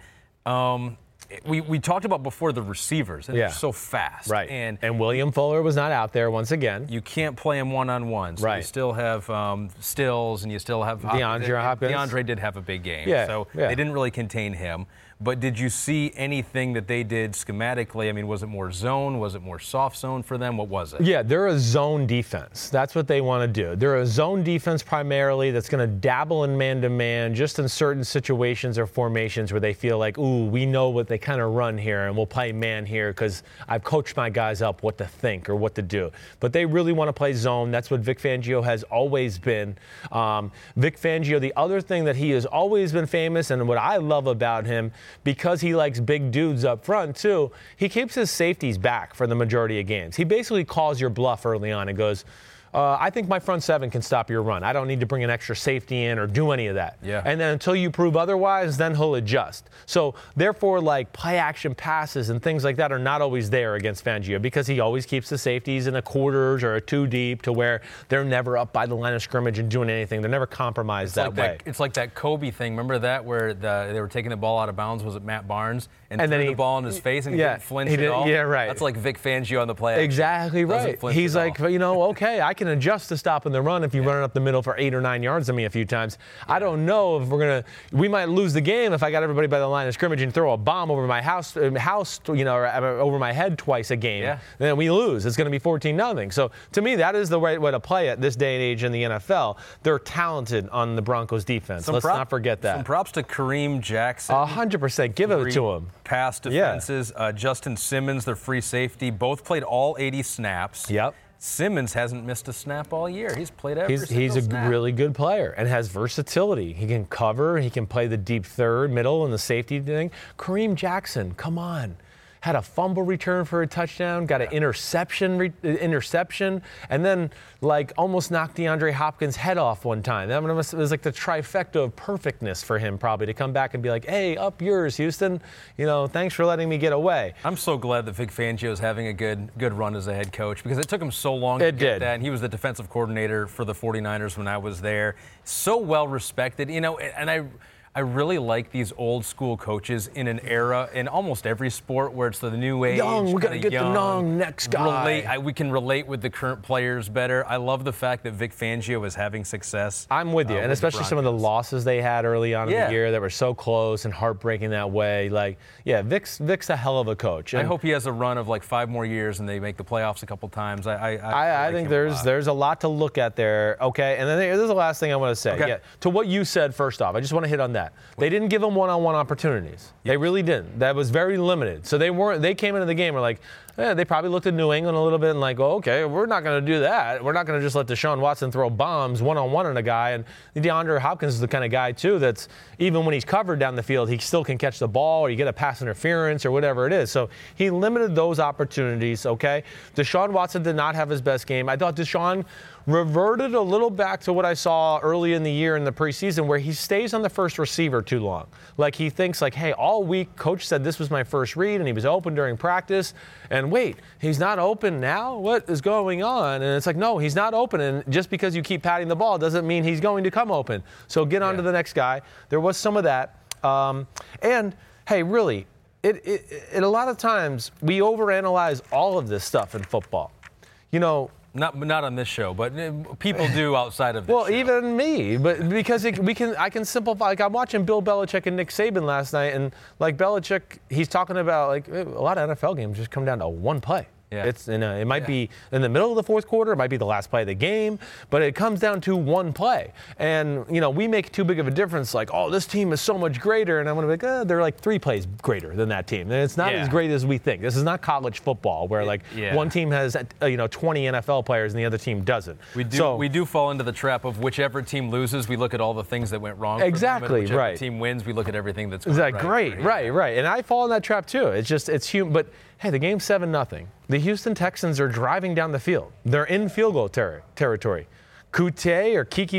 We talked about before the receivers, and they're so fast. Right. And William Fuller was not out there once again. You can't play him one-on-one. So right. You still have Stills, and you still have DeAndre Hopkins. DeAndre did have a big game. Yeah. They didn't really contain him. But did you see anything that they did schematically? I mean, was it more zone? Was it more soft zone for them? What was it? Yeah, they're a zone defense. That's what they want to do. They're a zone defense primarily that's going to dabble in man-to-man just in certain situations or formations where they feel like, ooh, we know what they kind of run here and we'll play man here because I've coached my guys up what to think or what to do. But they really want to play zone. That's what Vic Fangio has always been. Vic Fangio, the other thing that he has always been famous and what I love about him, because he likes big dudes up front, too, he keeps his safeties back for the majority of games. He basically calls your bluff early on and goes, I think my front seven can stop your run. I don't need to bring an extra safety in or do any of that. Yeah. And then until you prove otherwise, then he'll adjust. So, therefore, like play-action passes and things like that are not always there against Fangio because he always keeps the safeties in a quarters or a two deep to where they're never up by the line of scrimmage and doing anything. They're never compromised that way. It's like that Kobe thing. Remember that where they were taking the ball out of bounds? Was it Matt Barnes? And then threw the ball in his face and he didn't flinch at all? Yeah, right. That's like Vic Fangio on the play. Exactly right. He's like, okay, I can adjust to stopping the run if you run it up the middle for 8 or 9 yards on me a few times. I don't know if we might lose the game if I got everybody by the line of scrimmage and throw a bomb over my house, or over my head twice a game. Yeah. Then we lose. It's going to be 14-0. So to me, that is the right way to play it this day and age in the NFL. They're talented on the Broncos defense. Let's not forget that. Some props to Kareem Jackson. 100%. Give it to him. Pass defenses. Justin Simmons, their free safety, both played all 80 snaps. Yep. Simmons hasn't missed a snap all year. He's played every single He's a snap. really good player and has versatility. He can cover. He can play the deep third, middle, and the safety thing. Kareem Jackson, come on. Had a fumble return for a touchdown, got an interception, and then almost knocked DeAndre Hopkins' head off one time. It was like the trifecta of perfectness for him probably to come back and be like, hey, up yours, Houston. Thanks for letting me get away. I'm so glad that Vic Fangio is having a good run as a head coach because it took him so long to get that. And he was the defensive coordinator for the 49ers when I was there. So well respected, and I really like these old school coaches in an era in almost every sport where it's the new age. We got to get the next guy. We can relate with the current players better. I love the fact that Vic Fangio is having success. I'm with you, and especially some of the losses they had early on in the year that were so close and heartbreaking that way. Vic's a hell of a coach. And I hope he has a run of 5 more years and they make the playoffs a couple times. I think there's a lot to look at there. Okay, and then there's the last thing I want to say. Okay. Yeah, to what you said first off, I just want to hit on that. They didn't give them one-on-one opportunities. Yep. They really didn't. That was very limited. So they came into the game and they probably looked at New England a little bit and okay, we're not going to do that. We're not going to just let Deshaun Watson throw bombs one-on-one on a guy. And DeAndre Hopkins is the kind of guy, too, that's even when he's covered down the field, he still can catch the ball or you get a pass interference or whatever it is. So he limited those opportunities, okay? Deshaun Watson did not have his best game. I thought Deshaun reverted a little back to what I saw early in the year in the preseason where he stays on the first receiver too long. He thinks hey, all week, coach said this was my first read and he was open during practice. And wait, he's not open now? What is going on? And it's no, he's not open. And just because you keep patting the ball doesn't mean he's going to come open. So get on to the next guy. There was some of that. And, hey, really, it a lot of times we overanalyze all of this stuff in football. Not on this show, but people do outside of this show. Even me, but because I can simplify. I'm watching Bill Belichick and Nick Saban last night, and Belichick, he's talking about a lot of NFL games just come down to one play. Yeah. It might be in the middle of the fourth quarter. It might be the last play of the game. But it comes down to one play. And, we make too big of a difference like, oh, this team is so much greater. And I'm going to be like, they're like 3 plays greater than that team. And it's not as great as we think. This is not college football where, one team has, 20 NFL players and the other team doesn't. We do fall into the trap of whichever team loses, we look at all the things that went wrong. Exactly, whichever right. team wins, we look at everything that's gone right. Right. And I fall in that trap too. It's human. But hey, the game's 7-0. The Houston Texans are driving down the field. They're in field goal territory. Coutee or Kiki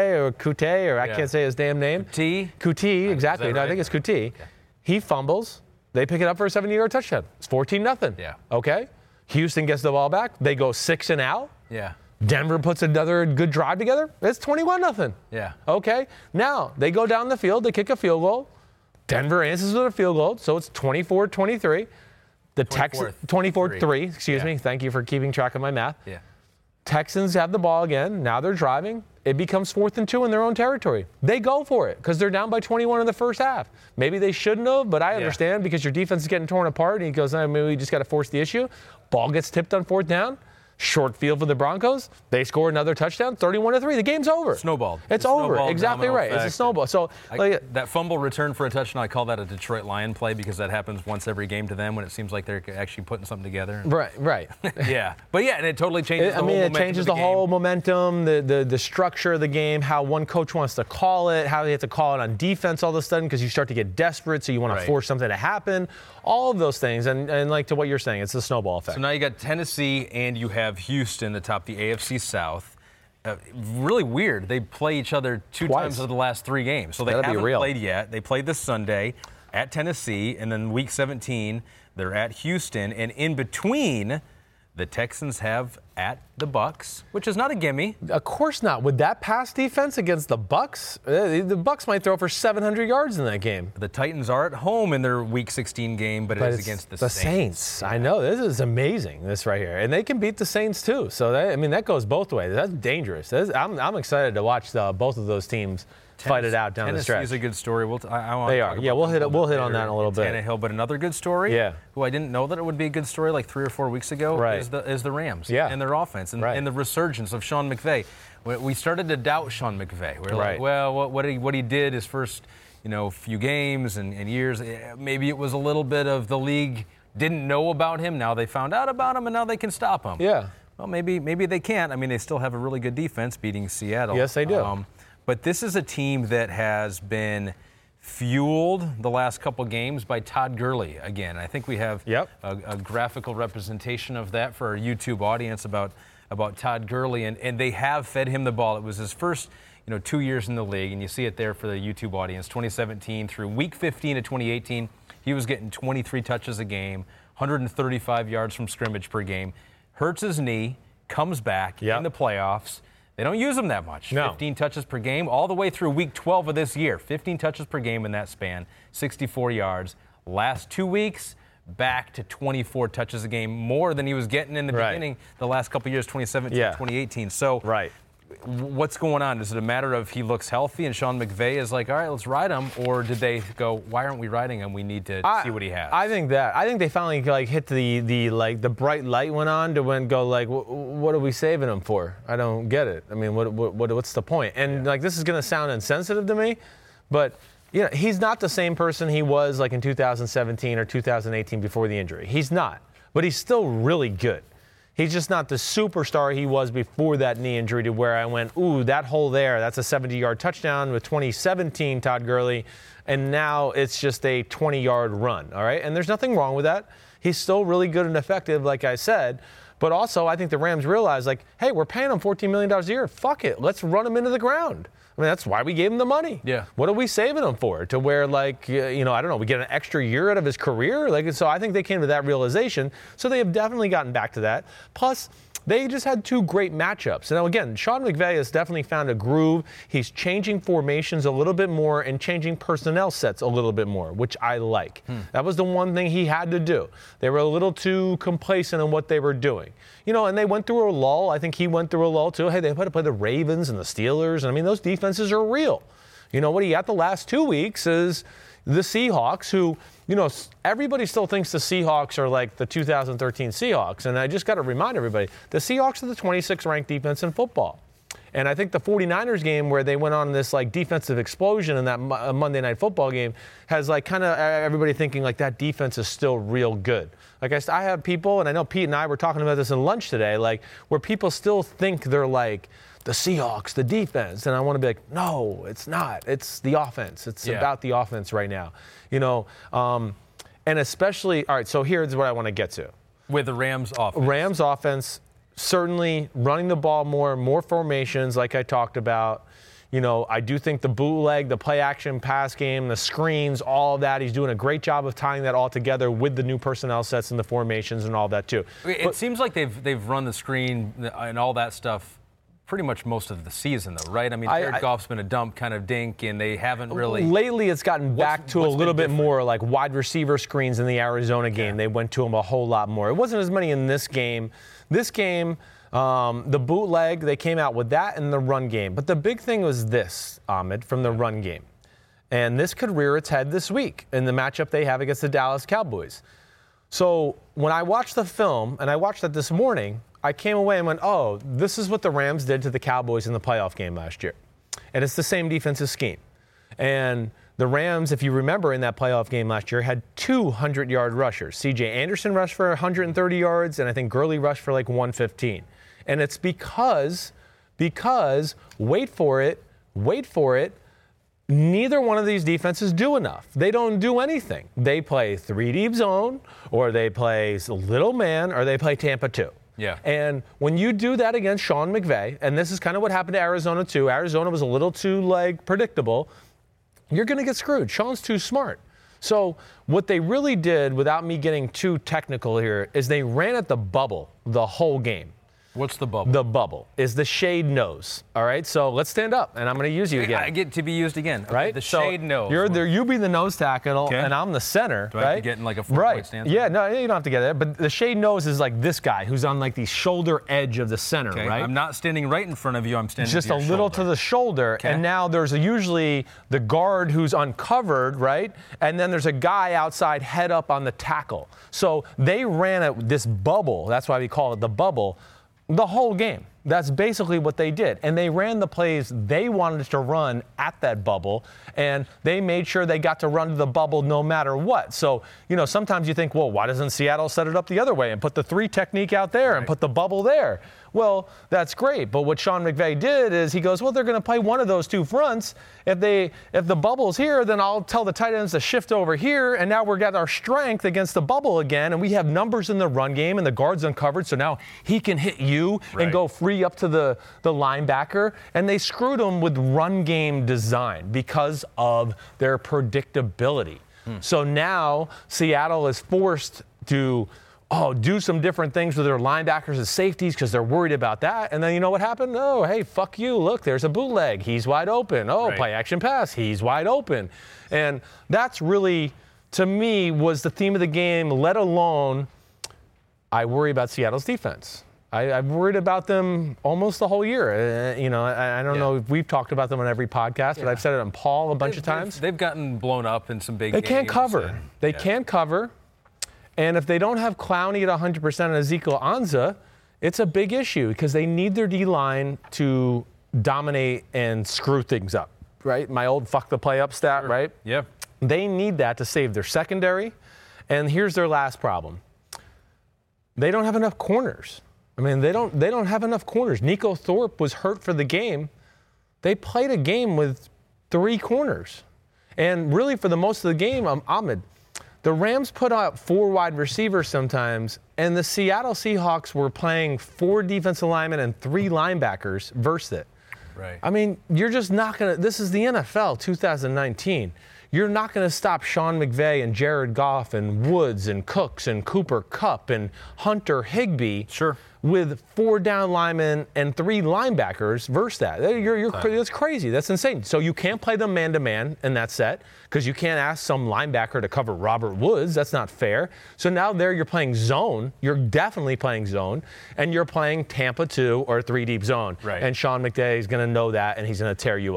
Coutee or I can't say his damn name. Coutee, exactly. No, I think it's Coutee. Okay. He fumbles. They pick it up for a 70-yard touchdown. It's 14-0. Yeah. Okay. Houston gets the ball back. They go 6 and out. Yeah. Denver puts another good drive together. It's 21-0. Yeah. Okay. Now they go down the field. They kick a field goal. Denver answers with a field goal, so it's 24-23. The Texans 24-3. Excuse me. Thank you for keeping track of my math. Yeah. Texans have the ball again. Now they're driving. It becomes 4th and 2 in their own territory. They go for it because they're down by 21 in the first half. Maybe they shouldn't have, but I understand because your defense is getting torn apart. And he goes, maybe we just got to force the issue. Ball gets tipped on 4th down. Short field for the Broncos. They score another touchdown, 31-3. The game's over. Snowballed. It's over. Exactly right. It's a snowball. So that fumble return for a touchdown, I call that a Detroit Lion play because that happens once every game to them when it seems like they're actually putting something together. Right. Yeah. But and it totally changes the whole momentum. It changes the whole momentum, the structure of the game, how one coach wants to call it, how they have to call it on defense all of a sudden because you start to get desperate, so you want to force something to happen. All of those things. And to what you're saying, it's the snowball effect. So now you got Tennessee and you have Houston atop the AFC South. Really weird. They play each other two times over the last 3 games. So they haven't played yet. They played this Sunday at Tennessee, and then week 17, they're at Houston. And in between, the Texans have at the Bucs, which is not a gimme. Of course not. With that pass defense against the Bucs, the Bucs might throw for 700 yards in that game. The Titans are at home in their Week 16 game, but it is against the Saints. I know. This is amazing, this right here. And they can beat the Saints, too. So, that goes both ways. That's dangerous. I'm excited to watch both of those teams fight it out down the stretch. Tennessee's a good story. They are. Yeah, we'll hit on that in a little bit. Tannehill, but another good story. Who I didn't know that it would be a good story like 3 or 4 weeks ago is the Rams and their offense and the resurgence of Sean McVay. We started to doubt Sean McVay. We were like, well, what he did his first few games and years, maybe it was a little bit of the league didn't know about him. Now they found out about him and now they can stop him. Yeah. Well, maybe they can't. I mean, they still have a really good defense beating Seattle. Yes, they do. But this is a team that has been fueled the last couple games by Todd Gurley again. I think we have a graphical representation of that for our YouTube audience about Todd Gurley, and they have fed him the ball. It was his first 2 years in the league, and you see it there for the YouTube audience. 2017 through week 15 of 2018, he was getting 23 touches a game, 135 yards from scrimmage per game. Hurts his knee, comes back in the playoffs. They don't use him that much. 15 touches per game all the way through week 12 of this year. 15 touches per game in that span, 64 yards. Last 2 weeks, back to 24 touches a game, more than he was getting in the beginning the last couple of years, 2017, 2018. So what's going on? Is it a matter of he looks healthy and Sean McVay is like, all right, let's ride him? Or did they go, why aren't we riding him? We need to see what he has. I think they finally hit the bright light went on to go what are we saving him for? I don't get it. I mean, what's the point? And this is going to sound insensitive to me, but he's not the same person he was in 2017 or 2018 before the injury. He's not, but he's still really good. He's just not the superstar he was before that knee injury to where I went, ooh, that hole there, that's a 70-yard touchdown with 2017 Todd Gurley, and now it's just a 20-yard run, all right? And there's nothing wrong with that. He's still really good and effective, like I said, but also I think the Rams realize, hey, we're paying him $14 million a year. Fuck it. Let's run him into the ground. I mean, that's why we gave him the money. Yeah. What are we saving him for? To where, I don't know, we get an extra year out of his career? So I think they came to that realization. So they have definitely gotten back to that. Plus, they just had 2 great matchups. Now, again, Sean McVay has definitely found a groove. He's changing formations a little bit more and changing personnel sets a little bit more, which I like. That was the one thing he had to do. They were a little too complacent in what they were doing. And they went through a lull. I think he went through a lull, too. Hey, they had to play the Ravens and the Steelers. And, those defenses are real. What he got the last 2 weeks is, the Seahawks, who, everybody still thinks the Seahawks are like the 2013 Seahawks. And I just got to remind everybody, the Seahawks are the 26th ranked defense in football. And I think the 49ers game where they went on this like defensive explosion in that Monday Night Football game has like kind of everybody thinking like that defense is still real good. Like I have people, and I know Pete and I were talking about this in lunch today, like where people still think they're like the Seahawks, the defense. And I want to be like, no, it's not. It's the offense. It's about the offense right now. And especially, all right, so here's what I want to get to. With the Rams offense. Rams offense. Certainly running the ball more formations like I talked about. I do think the bootleg, the play action pass game, the screens, all of that, he's doing a great job of tying that all together with the new personnel sets and the formations and all that too. It seems like they've run the screen and all that stuff pretty much most of the season, though, right? I mean, Jared Goff's been a dump kind of dink, and they haven't really... Lately, it's gotten back to a little bit more like wide receiver screens in the Arizona game. They went to him a whole lot more. It wasn't as many in this game. This game, the bootleg, they came out with that in the run game. But the big thing was this, Ahmed, from the run game. And this could rear its head this week in the matchup they have against the Dallas Cowboys. So when I watched the film, and I watched that this morning, I came away and went, oh, this is what the Rams did to the Cowboys in the playoff game last year. And it's the same defensive scheme. And the Rams, if you remember in that playoff game last year, had 200-yard rushers. C.J. Anderson rushed for 130 yards, and I think Gurley rushed for like 115. And it's because, wait for it, neither one of these defenses do enough. They don't do anything. They play 3 deep zone, or they play little man, or they play Tampa 2. Yeah. And when you do that against Sean McVay, and this is kind of what happened to Arizona too. Arizona was a little too predictable. You're going to get screwed. Sean's too smart. So what they really did, without me getting too technical here, is they ran at the bubble the whole game. What's the bubble? The bubble is the shade nose. All right, so let's stand up, and I'm going to use you again. I get to be used again. Okay, right? The shade nose. You're there. You be the nose tackle, and I'm the center. Do I have to get in like a 4-point stance? Yeah, no, you don't have to get it. But the shade nose is like this guy who's on like the shoulder edge of the center, right? I'm not standing right in front of you. I'm standing just to your a little to the shoulder. Okay. And now there's usually the guard who's uncovered, right? And then there's a guy outside head up on the tackle. So they ran at this bubble. That's why we call it the bubble. The whole game. That's basically what they did. And they ran the plays they wanted to run at that bubble, and they made sure they got to run to the bubble no matter what. So, sometimes you think, well, why doesn't Seattle set it up the other way and put the 3 technique out there and put the bubble there? Well, that's great. But what Sean McVay did is he goes, well, they're going to play one of those 2 fronts. If the bubble's here, then I'll tell the tight ends to shift over here, and now we're got our strength against the bubble again, and we have numbers in the run game, and the guard's uncovered, so now he can hit you and go free up to the linebacker. And they screwed him with run game design because of their predictability. So now Seattle is forced to do some different things with their linebackers and safeties because they're worried about that. And then you know what happened? Oh, hey, fuck you. Look, there's a bootleg. He's wide open. Play action pass. He's wide open. And that's really, to me, was the theme of the game, let alone I worry about Seattle's defense. I've worried about them almost the whole year. I don't know if we've talked about them on every podcast, but I've said it on Paul a bunch of times. They've gotten blown up in some big games. They can't cover. They can't cover. And if they don't have Clowney at 100% and Ezekiel Ansah, it's a big issue because they need their D-line to dominate and screw things up, right? My old fuck the play up stat, right? Yeah. They need that to save their secondary. And here's their last problem. They don't have enough corners. I mean, they don't have enough corners. Nico Thorpe was hurt for the game. They played a game with 3 corners. And really for the most of the game, Ahmed, the Rams put out 4 wide receivers sometimes, and the Seattle Seahawks were playing 4 defensive linemen and 3 linebackers versus it. Right. I mean, you're just not going to – this is the NFL 2019. You're not going to stop Sean McVay and Jared Goff and Woods and Cooks and Cooper Kupp and Hunter Higbee with 4 down linemen and 3 linebackers versus that. That's crazy. That's insane. So you can't play them man-to-man in that set because you can't ask some linebacker to cover Robert Woods. That's not fair. So now you're playing zone. You're definitely playing zone, and you're playing Tampa 2 or 3 deep zone. Right. And Sean McVay is going to know that, and he's going to tear you up.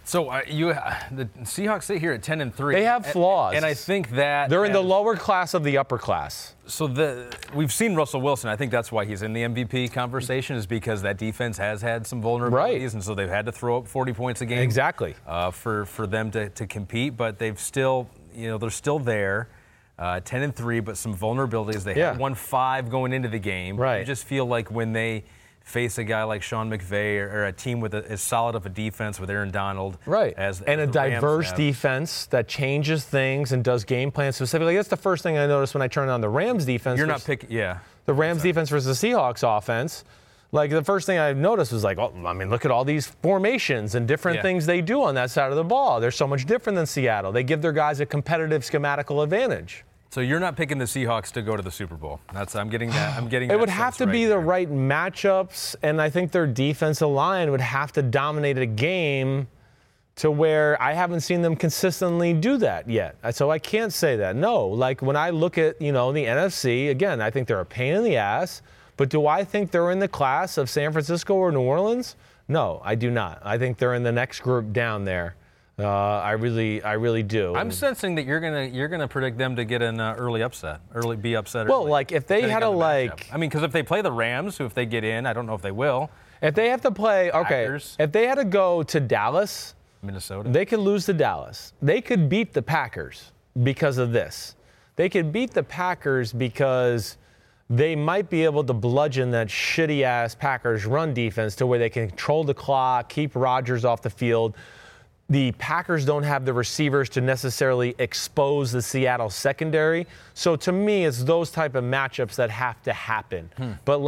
So the Seahawks sit here at 10-3. They have flaws, and I think that they're in the lower class of the upper class. So we've seen Russell Wilson. I think that's why he's in the MVP conversation, is because that defense has had some vulnerabilities, and so they've had to throw up 40 points a game. Exactly. For them to compete, but they've still, they're still there. 10-3, but some vulnerabilities. They had 1-5 going into the game. Right. You just feel like when they face a guy like Sean McVay or a team with as solid of a defense with Aaron Donald. Right. And a diverse defense that changes things and does game plans specifically. That's the first thing I noticed when I turned on the Rams defense. You're not picking, the Rams defense versus the Seahawks offense. Like, the first thing I noticed was like, look at all these formations and different things they do on that side of the ball. They're so much different than Seattle. They give their guys a competitive schematical advantage. So you're not picking the Seahawks to go to the Super Bowl. I'm getting that. It would have to be the right matchups, and I think their defensive line would have to dominate a game to where I haven't seen them consistently do that yet. So I can't say that. No, like when I look at, the NFC, again, I think they're a pain in the ass, but do I think they're in the class of San Francisco or New Orleans? No, I do not. I think they're in the next group down there. I really do. I'm sensing that you're gonna predict them to get an early upset, be upset. Well, like if they had because if they play the Rams, if they get in, I don't know if they will. If they have to play, Packers. If they had to go to Dallas, Minnesota, they could lose to Dallas. They could beat the Packers because of this. They could beat the Packers because they might be able to bludgeon that shitty-ass Packers run defense to where they can control the clock, keep Rodgers off the field. The Packers don't have the receivers to necessarily expose the Seattle secondary. So to me, it's those type of matchups that have to happen. But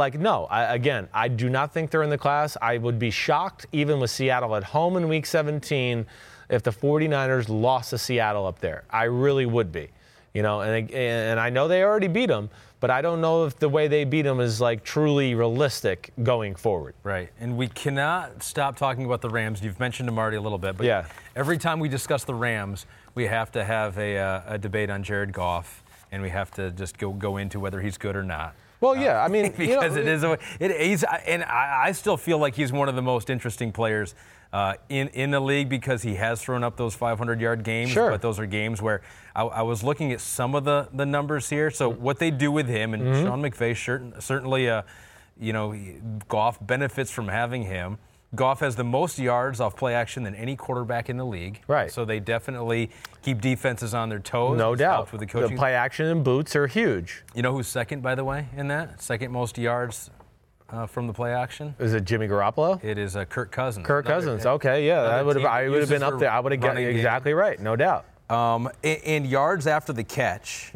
I do not think they're in the class. I would be shocked, even with Seattle at home in Week 17, if the 49ers lost to Seattle up there. I really would be. And I know they already beat them, but I don't know if the way they beat them is like truly realistic going forward. Right. And we cannot stop talking about the Rams. You've mentioned them already a little bit, but every time we discuss the Rams, we have to have a debate on Jared Goff, and we have to just go into whether he's good or not. Well, because I still feel like he's one of the most interesting players in the league because he has thrown up those 500-yard games. Sure. But those are games where I was looking at some of the numbers here. So what they do with him, and Sean McVay certainly, Goff benefits from having him. Goff has the most yards off play action than any quarterback in the league. Right. So they definitely keep defenses on their toes. No doubt. With the coaching. The play action and boots are huge. You know who's second, by the way, in that? Second most yards from the play action? Is it Jimmy Garoppolo? It is Kirk Cousins. Kirk Cousins. Okay, yeah. I would have been up there. I would have got exactly right. No doubt. And yards after the catch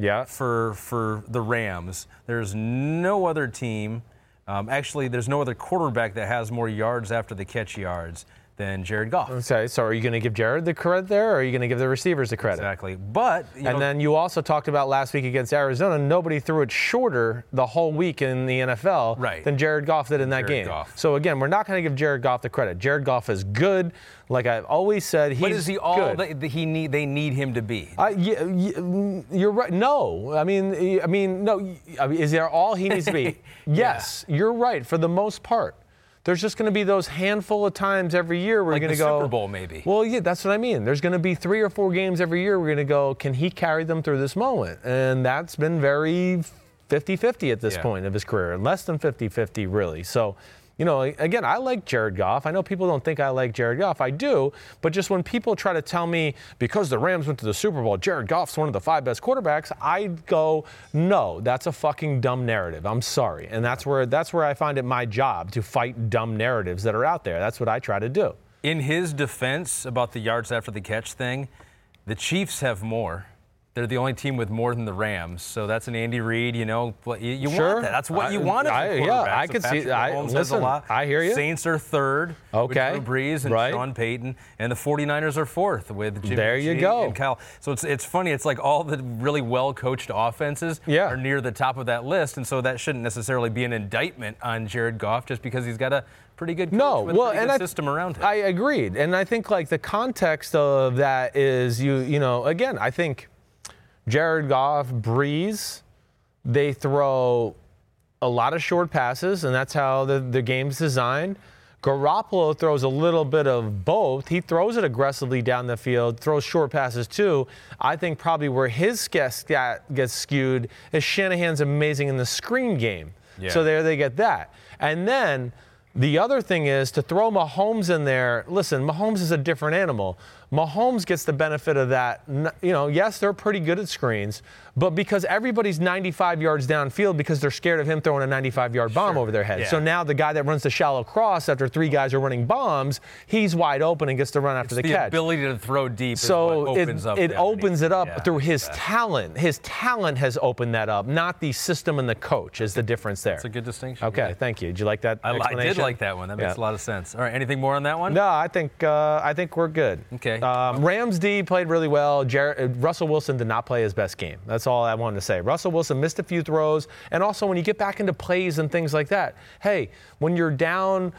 for the Rams, there's no other team. There's no other quarterback that has more yards after the catch yards than Jared Goff. Okay, so are you going to give Jared the credit there, or are you going to give the receivers the credit? Exactly. But then you also talked about last week against Arizona, nobody threw it shorter the whole week in the NFL than Jared Goff did in that game. So again, we're not going to give Jared Goff the credit. Jared Goff is good. Like I've always said, he's good. But is he all that they need him to be? You're right. No. I mean, no. Is there all he needs to be? Yes. You're right for the most part. There's just going to be those handful of times every year where we're going to go. Super Bowl, maybe. Well, yeah, that's what I mean. There's going to be 3 or 4 games every year we're going to go, can he carry them through this moment? And that's been very 50-50 at this point of his career. Less than 50-50, really. So, again, I like Jared Goff. I know people don't think I like Jared Goff. I do. But just when people try to tell me because the Rams went to the Super Bowl, Jared Goff's one of the 5 best quarterbacks, I go, no, that's a fucking dumb narrative. I'm sorry. And that's where I find it my job to fight dumb narratives that are out there. That's what I try to do. In his defense about the yards after the catch thing, the Chiefs have more. They're the only team with more than the Rams, so that's an Andy Reid. You want that. That's what you want. I could see. Listen, I hear you. Saints are third. Okay. With Drew Brees and Sean Payton, and the 49ers are fourth with Jimmy there you G go. and Kyle. So it's funny. It's like all the really well-coached offenses are near the top of that list, and so that shouldn't necessarily be an indictment on Jared Goff just because he's got a pretty good coach with a pretty good system around him. I agreed, and I think like the context of that is again, I think Jared Goff, Breeze, they throw a lot of short passes, and that's how the game's designed. Garoppolo throws a little bit of both. He throws it aggressively down the field, throws short passes too. I think probably where his stat gets skewed is Shanahan's amazing in the screen game. Yeah. So there they get that. And then the other thing is to throw Mahomes in there. Listen, Mahomes is a different animal. Mahomes gets the benefit of that. You know, yes, they're pretty good at screens, but because everybody's 95 yards downfield because they're scared of him throwing a 95-yard bomb over their head. Yeah. So now the guy that runs the shallow cross after 3 guys are running bombs, he's wide open and gets to run after the catch. The ability to throw deep so is what opens it up through his talent. His talent has opened that up, not the system and the coach is the difference there. That's a good distinction. Okay, thank you. Did you like that explanation? I did like that one. That makes a lot of sense. All right, anything more on that one? No, I think we're good. Okay. Rams D played really well. Russell Wilson did not play his best game. That's all I wanted to say. Russell Wilson missed a few throws, and also when you get back into plays and things like that, hey, when you're down,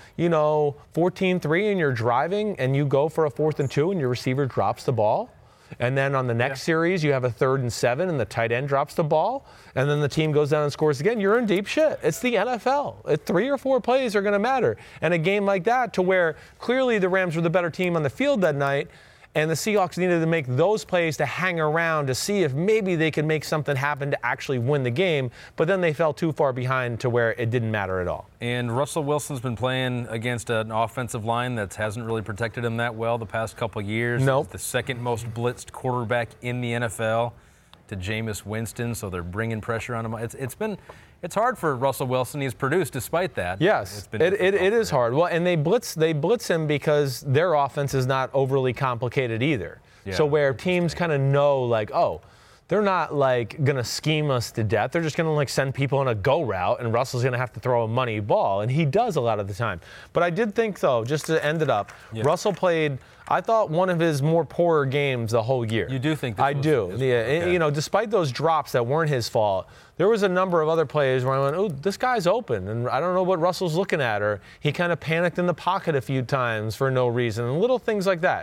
14-3 and you're driving and you go for a 4th and 2 and your receiver drops the ball, and then on the next series you have a 3rd and 7 and the tight end drops the ball, and then the team goes down and scores again, you're in deep shit. It's the NFL. 3 or 4 plays are going to matter. And a game like that to where clearly the Rams were the better team on the field that night, and the Seahawks needed to make those plays to hang around to see if maybe they could make something happen to actually win the game. But then they fell too far behind to where it didn't matter at all. And Russell Wilson's been playing against an offensive line that hasn't really protected him that well the past couple years. Nope. He's the second most blitzed quarterback in the NFL to Jameis Winston, so they're bringing pressure on him. It's hard for Russell Wilson. He's produced despite that. Yes, it is hard. Well, and they blitz him because their offense is not overly complicated either. Yeah, so where teams kind of know, like, oh, they're not like going to scheme us to death. They're just going to like send people on a go route, and Russell's going to have to throw a money ball, and he does a lot of the time. But I did think, though, just to end it up, Russell played, I thought, one of his more poorer games the whole year. You do think this I do. Yeah. Okay. Despite those drops that weren't his fault, there was a number of other plays where I went, oh, this guy's open, and I don't know what Russell's looking at, or he kind of panicked in the pocket a few times for no reason, and little things like that.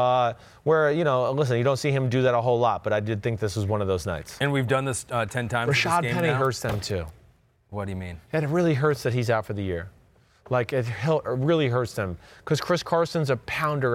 Where, listen, you don't see him do that a whole lot, but I did think this was one of those nights. And we've done this 10 times. Rashad Penny hurts them too. What do you mean? It really hurts that he's out for the year. Like, it really hurts them because Chris Carson's a pounder.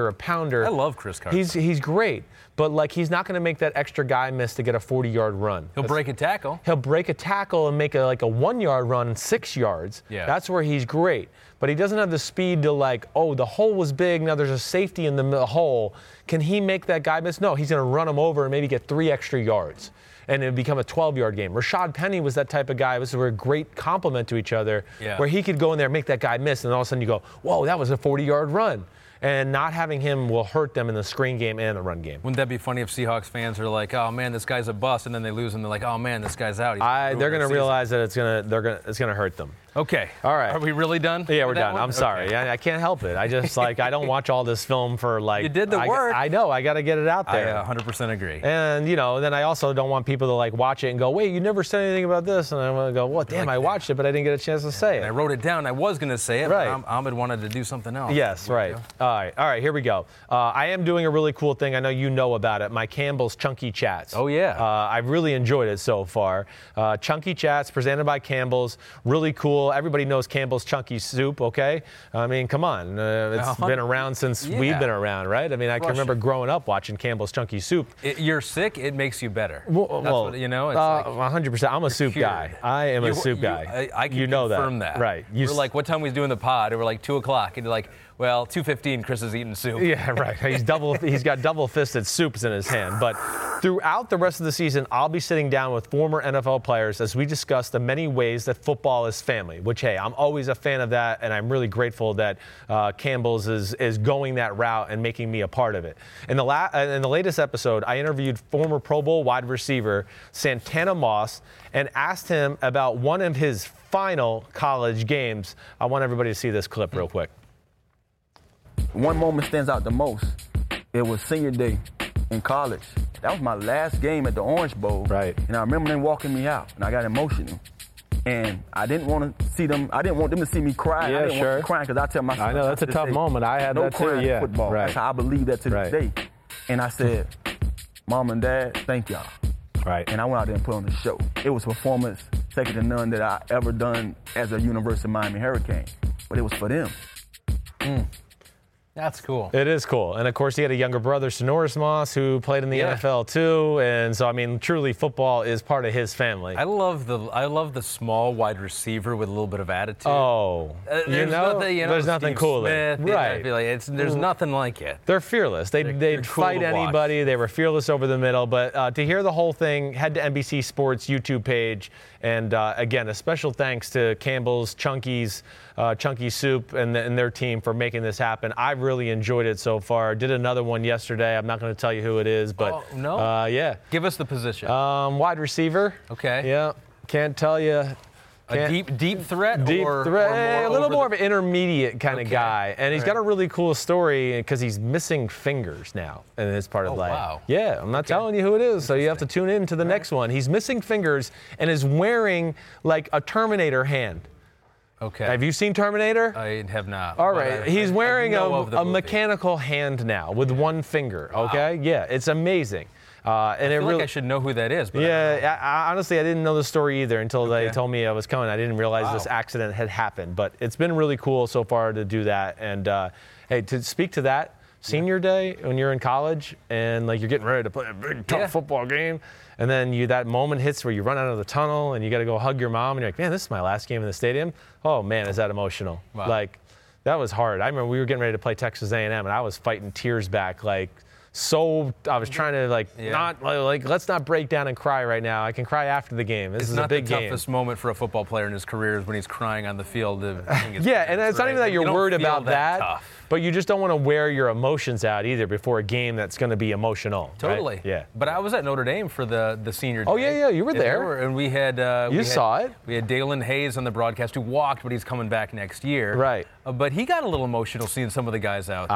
I love Chris Carson. He's great, but like he's not going to make that extra guy miss to get a 40-yard run. He'll break a tackle. He'll break a tackle and make a 1-yard run 6 yards. Yeah. That's where he's great. But he doesn't have the speed to like, oh, the hole was big, now there's a safety in the hole. Can he make that guy miss? No, he's going to run him over and maybe get 3 extra yards. And it would become a 12-yard game. Rashad Penny was that type of guy. It was a great complement to each other, where he could go in there and make that guy miss, and all of a sudden you go, whoa, that was a 40-yard run. And not having him will hurt them in the screen game and the run game. Wouldn't that be funny if Seahawks fans are like, oh, man, this guy's a bust, and then they lose, and they're like, oh, man, this guy's out. They're going to realize that it's going to hurt them. Okay. All right. Are we really done? Yeah, we're done. I'm sorry. I can't help it. I just, I don't watch all this film for, You did the work. I know. I got to get it out there. I 100% agree. And, then I also don't want people to, watch it and go, wait, you never said anything about this. And I want to go, well, damn, I watched it, but I didn't get a chance to say it. And I wrote it down. I was going to say it, right. but Ahmed wanted to do something else. Yes, right. All right, here we go. I am doing a really cool thing. I know you know about it. My Campbell's Chunky Chats. Oh, yeah. I've really enjoyed it so far. Chunky Chats presented by Campbell's. Really cool. Everybody knows Campbell's Chunky Soup, okay? I mean, come on. It's been around since we've been around, right? I mean, I can remember growing up watching Campbell's Chunky Soup. You're sick, it makes you better. Well, what, it's 100%. I'm a soup guy. I am a soup guy. I can confirm that. Right. We're like, what time was doing the pod? And we're like 2 o'clock. And you're like, well, 2:15, Chris is eating soup. Yeah, right. He's got double-fisted soups in his hand. But throughout the rest of the season, I'll be sitting down with former NFL players as we discuss the many ways that football is family, which, hey, I'm always a fan of that, and I'm really grateful that Campbell's is going that route and making me a part of it. In the latest episode, I interviewed former Pro Bowl wide receiver Santana Moss and asked him about one of his final college games. I want everybody to see this clip real quick. One moment stands out the most. It was senior day in college. That was my last game at the Orange Bowl. Right. And I remember them walking me out, and I got emotional. And I didn't want to see them. I didn't want them to see me cry. Yeah, I didn't sure. want them crying because I tell myself. I know that's a tough moment. I had no that too. Yeah. Football. Right. That's how I believe that to this day. And I said, Mom and Dad, thank y'all. Right. And I went out there and put on the show. It was a performance second to none that I ever done as a University of Miami Hurricane. But it was for them. That's cool. It is cool. And, of course, he had a younger brother, Sonoris Moss, who played in the NFL, too. And so, I mean, truly, football is part of his family. I love the small wide receiver with a little bit of attitude. Oh. There's nothing cooler. Smith, right. I feel like there's nothing like it. They're fearless. They'd fight anybody. They were fearless over the middle. But to hear the whole thing, head to NBC Sports YouTube page. And, again, a special thanks to Campbell's, Chunky Soup, and their team for making this happen. I've really enjoyed it so far. Did another one yesterday. I'm not going to tell you who it is, but no? Yeah. Give us the position. Wide receiver. Okay. Yeah. Can't tell you. A deep threat? Deep or threat. A little more of an intermediate kind of guy. And he's got a really cool story because he's missing fingers now in his part of life. Wow. Yeah, I'm not telling you who it is, so you have to tune in to the next one. He's missing fingers and is wearing like a Terminator hand. Okay. Have you seen Terminator? I have not. All right. He's wearing a mechanical hand now with one finger. Okay. Wow. Yeah, it's amazing. I feel like I should know who that is. But honestly, I didn't know the story either until they told me I was coming. I didn't realize this accident had happened. But it's been really cool so far to do that. And, hey, to speak to that, senior day when you're in college and, like, you're getting ready to play a big, tough football game, and then that moment hits where you run out of the tunnel and you got to go hug your mom, and you're like, man, this is my last game in the stadium. Oh, man, is that emotional. Wow. Like, that was hard. I remember we were getting ready to play Texas A&M, and I was fighting tears back, like, I was trying to let's not break down and cry right now. I can cry after the game. This is a big game. It's not the toughest moment for a football player in his career is when he's crying on the field. And it's not even that you're worried about that, but you just don't want to wear your emotions out either before a game that's going to be emotional. Totally. Right? Yeah. But I was at Notre Dame for the senior day. Oh yeah, you were there. And we had saw it. We had Dalen Hayes on the broadcast who walked, but he's coming back next year. Right. But he got a little emotional seeing some of the guys out.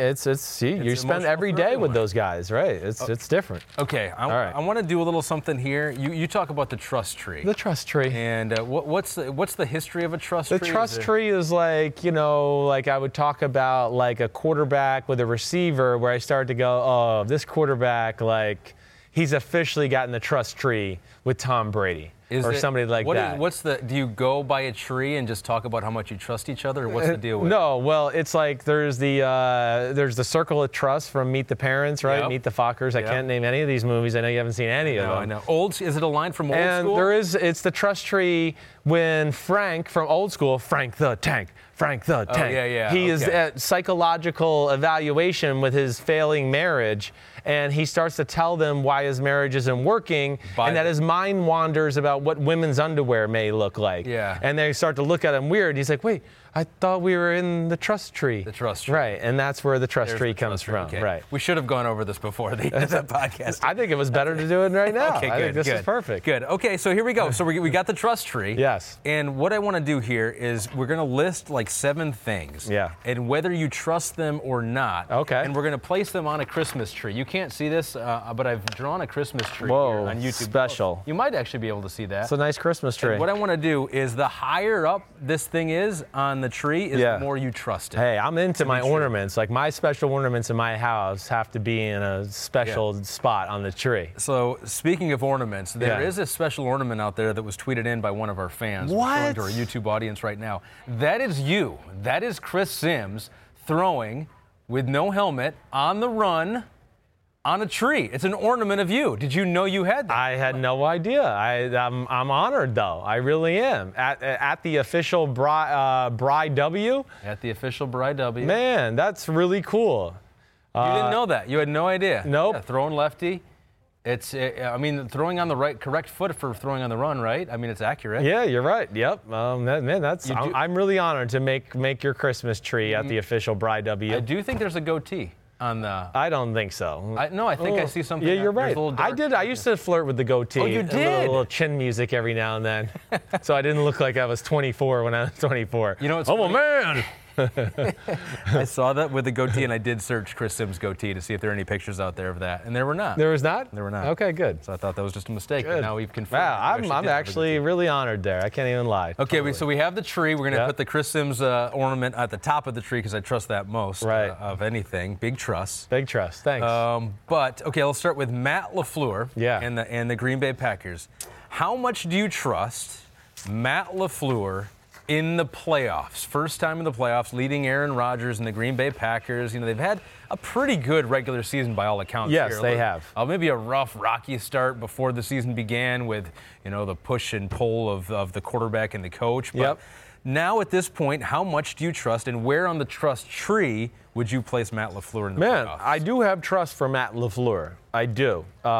You spend every day with those guys, right? It's different. Okay, I want to do a little something here. You talk about the trust tree. The trust tree. And what's the history of a trust tree? The trust tree is like I would talk about like a quarterback with a receiver where I started to go, oh, this quarterback, like he's officially gotten the trust tree with Tom Brady. Somebody like that. Do you go by a tree and just talk about how much you trust each other, or what's the deal with it? No, well, it's like there's the circle of trust from Meet the Parents, right? Yep. Meet the Fockers. I can't name any of these movies. I know you haven't seen any of them. I know. Is it a line from Old School? And it's the trust tree when Frank from Old School, Frank the Tank, he is at psychological evaluation with his failing marriage, and he starts to tell them why his marriage isn't working, and that his mind wanders about what women's underwear may look like. Yeah. And they start to look at him weird. He's like, wait, I thought we were in the trust tree. The trust tree. Right, and that's where the trust tree comes from. Okay. Right. We should have gone over this before the podcast. I think it was better to do it right now. Okay, good. I think this is perfect. Good. Okay, so here we go. So we got the trust tree. Yes. And what I want to do here is we're going to list like 7 things. Yeah. And whether you trust them or not. Okay. And we're going to place them on a Christmas tree. You can't see this, but I've drawn a Christmas tree here on YouTube. Special. You might actually be able to see that. It's a nice Christmas tree. And what I want to do is the higher up this thing is on the tree is the more you trust it. Hey, I'm into my ornaments. Like my special ornaments in my house have to be in a special spot on the tree. So speaking of ornaments, there is a special ornament out there that was tweeted in by one of our fans. What? We're showing to our YouTube audience right now. That is you. That is Chris Sims throwing with no helmet on the run on a tree. It's an ornament of you. Did you know you had that? I had no idea. I'm honored, though. I really am. At the official Bride W? At the official Bride W. Man, that's really cool. You didn't know that. You had no idea. Nope. Yeah, throwing lefty. Throwing on the correct foot for throwing on the run, right? I mean, it's accurate. Yeah, you're right. Yep. I'm really honored to make your Christmas tree at the official Bride W. I do think there's a goatee on the. I don't think so. I think I see something. Yeah, you're right. I did. I used to flirt with the goatee. Oh, you did? A little chin music every now and then, so I didn't look like I was 24 when I was 24. You know what's funny? Man. I saw that with the goatee, and I did search Chris Sims goatee to see if there are any pictures out there of that, and there were not. There was not? There were not. Okay, good. So I thought that was just a mistake, but now we've confirmed. Wow, I'm actually really honored there. I can't even lie. Okay, totally. So we have the tree. We're going to put the Chris Sims ornament at the top of the tree because I trust that most of anything. Big trust. Big trust. Thanks. But, okay, let's start with Matt LaFleur and the Green Bay Packers. How much do you trust Matt LaFleur in the playoffs. First time in the playoffs, leading Aaron Rodgers and the Green Bay Packers. You know, they've had a pretty good regular season by all accounts. Yes, here. they have. Maybe a rough, rocky start before the season began with, you know, the push and pull of the quarterback and the coach. But now at this point, how much do you trust, and where on the trust tree would you place Matt LaFleur in the playoffs? Man, I do have trust for Matt LaFleur. I do.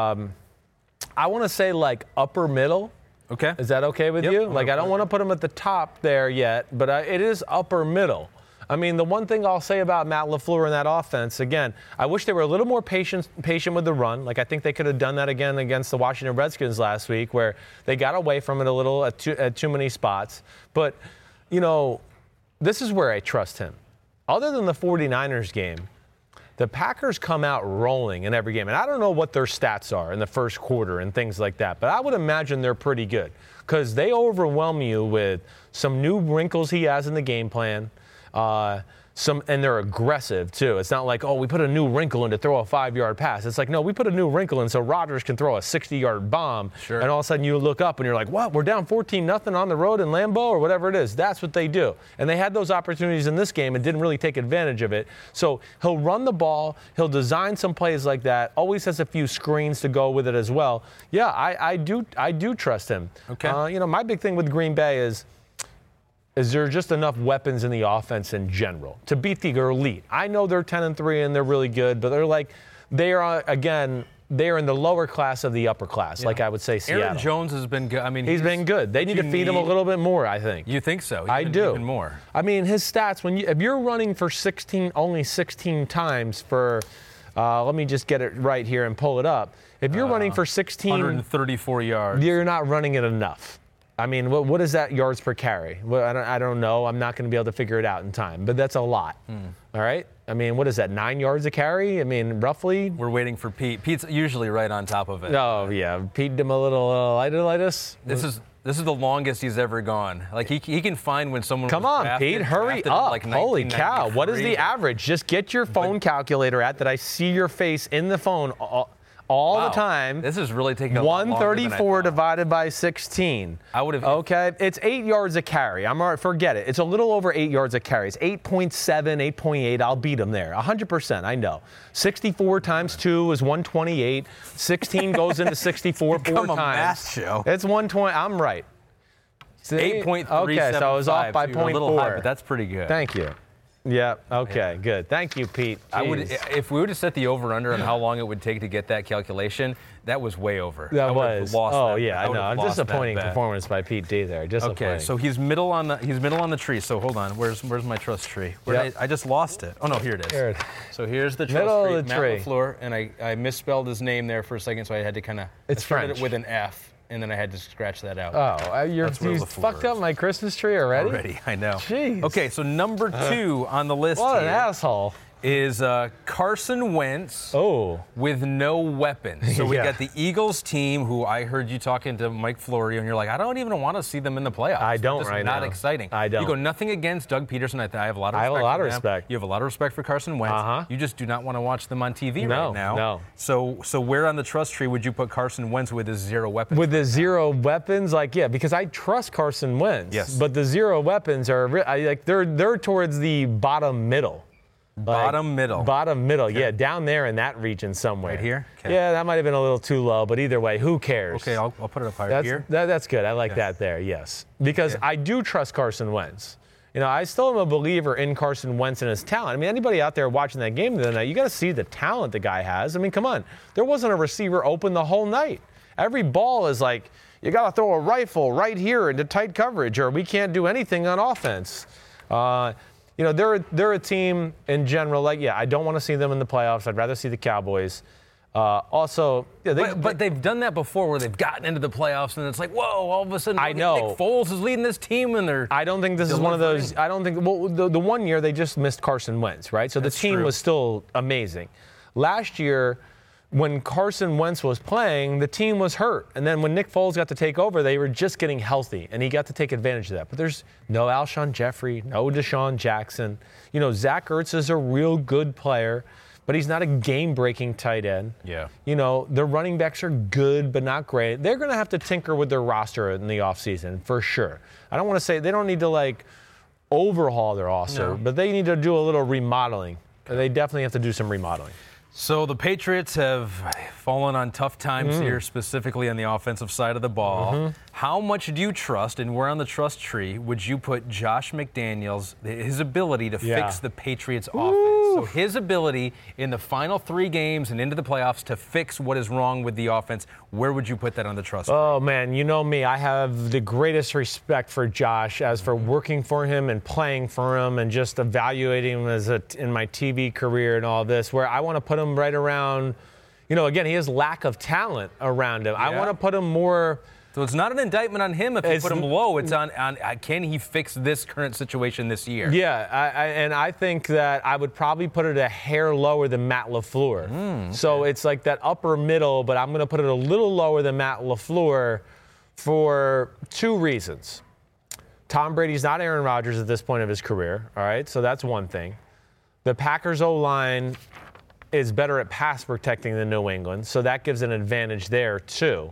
I want to say like upper middle. Okay. Is that okay with you? Like, I don't want to put him at the top there yet, but it is upper middle. I mean, the one thing I'll say about Matt LaFleur and that offense, again, I wish they were a little more patient with the run. Like, I think they could have done that again against the Washington Redskins last week, where they got away from it a little at too many spots. But, you know, this is where I trust him. Other than the 49ers game, the Packers come out rolling in every game. And I don't know what their stats are in the first quarter and things like that, but I would imagine they're pretty good because they overwhelm you with some new wrinkles he has in the game plan. And they're aggressive, too. It's not like, oh, we put a new wrinkle in to throw a 5-yard pass. It's like, no, we put a new wrinkle in so Rodgers can throw a 60-yard bomb. Sure. And all of a sudden you look up and you're like, what? We're down 14-0 on the road in Lambeau or whatever it is. That's what they do. And they had those opportunities in this game and didn't really take advantage of it. So he'll run the ball. He'll design some plays like that. Always has a few screens to go with it as well. Yeah, I do trust him. Okay. You know, my big thing with Green Bay is there just enough weapons in the offense in general to beat the elite? I know they're 10-3 and they're really good, but they are in the lower class of the upper class, like I would say Seattle. Aaron Jones has been good. I mean, he's been good. They need to feed him a little bit more, I think. You think so? I do. Even more. I mean, his stats, if you're running for only 16 times for, let me just get it right here and pull it up. If you're running for 134 yards, you're not running it enough. I mean, what is that yards per carry? Well, I don't know. I'm not going to be able to figure it out in time, but that's a lot. All right? I mean, what is that, 9 yards a carry? I mean, roughly? We're waiting for Pete. Pete's usually right on top of it. Oh, yeah. Pete did a little lightus. This is the longest he's ever gone. Like, he can find when someone Come was on, Pete, hurry up. Like Holy cow. What is the average? Just get your phone calculator out that I see your face in the phone all the time. This is really taking a lot longer than I 134 divided by 16. I would have. Okay, it's 8 yards a carry. I'm all right. Forget it. It's a little over 8 yards a carry. It's 8.7, 8.8. I'll beat him there. 100%. I know. 64 times 2 is 128. 16 goes into 64 4 times. Math show. It's 120. I'm right. 8.375. Okay, so I was off by 0.4. A little high, but that's pretty good. Thank you. Yeah, okay, good. Thank you, Pete. If we were to set the over-under on how long it would take to get that calculation, that was way over. That was. I know. A disappointing performance by Pete D there. Okay, so he's middle on the tree. So hold on, where's my trust tree? I just lost it. Oh no, here it is. So here's the trust middle tree. Of the tree. Matt LaFleur, and I misspelled his name there for a second, so I had to kind of. It's French. It with an F. And then I had to scratch that out. Oh, you fucked up my Christmas tree already? Already, I know. Jeez. Okay, so number 2 on the list what here an asshole. is Carson Wentz with no weapons. So we got the Eagles team, who I heard you talking to Mike Florio, and you're like, I don't even want to see them in the playoffs. I don't Just right now. Not exciting. I don't. You go nothing against Doug Peterson. I have a lot of respect I have a lot of for him. respect. You have a lot of respect for Carson Wentz. You just do not want to watch them on TV right now. No. So where on the trust tree would you put Carson Wentz with his 0 weapons? With the 0 weapons, because I trust Carson Wentz. Yes. But the 0 weapons are they're towards the bottom middle. Bottom middle. Okay. Yeah, down there in that region somewhere. Right here? Okay. Yeah, that might have been a little too low, but either way, who cares? Okay, I'll put it up higher here. That's good. I like that there, yes. Because I do trust Carson Wentz. You know, I still am a believer in Carson Wentz and his talent. I mean, anybody out there watching that game the other night, you got to see the talent the guy has. I mean, come on. There wasn't a receiver open the whole night. Every ball is like, you got to throw a rifle right here into tight coverage, or we can't do anything on offense. You know, they're a team in general. I don't want to see them in the playoffs. I'd rather see the Cowboys. But they've done that before, where they've gotten into the playoffs, and it's like, whoa! All of a sudden, I know Nick Foles is leading this team, and I don't think this is one of those. I don't think. Well, the 1 year they just missed Carson Wentz, right? So the team was still amazing. Last year, when Carson Wentz was playing, the team was hurt. And then when Nick Foles got to take over, they were just getting healthy, and he got to take advantage of that. But there's no Alshon Jeffrey, no Deshaun Jackson. You know, Zach Ertz is a real good player. but he's not a game-breaking tight end. Yeah. Their running backs are good, but not great. They're going to have to tinker with their roster in the offseason, for sure. I don't want to say they don't need to, overhaul their roster, but they need to do a little remodeling. They definitely have to do some remodeling. So the Patriots have fallen on tough times here, specifically on the offensive side of the ball. How much do you trust, and where on the trust tree would you put Josh McDaniels, his ability to fix the Patriots' offense? So his ability in the final 3 games and into the playoffs to fix what is wrong with the offense, where would you put that on the trust tree? Oh, man, you know me. I have the greatest respect for Josh as for working for him and playing for him and just evaluating him in my TV career and all this, where I want to put him right around, again, he has lack of talent around him. Yeah. I want to put him more. So it's not an indictment on him if you put him low. It's on can he fix this current situation this year? Yeah, and I think that I would probably put it a hair lower than Matt LaFleur. Okay. So it's like that upper middle, but I'm going to put it a little lower than Matt LaFleur for 2 reasons. Tom Brady's not Aaron Rodgers at this point of his career, all right? So that's one thing. The Packers O-line is better at pass protecting than New England, so that gives an advantage there too.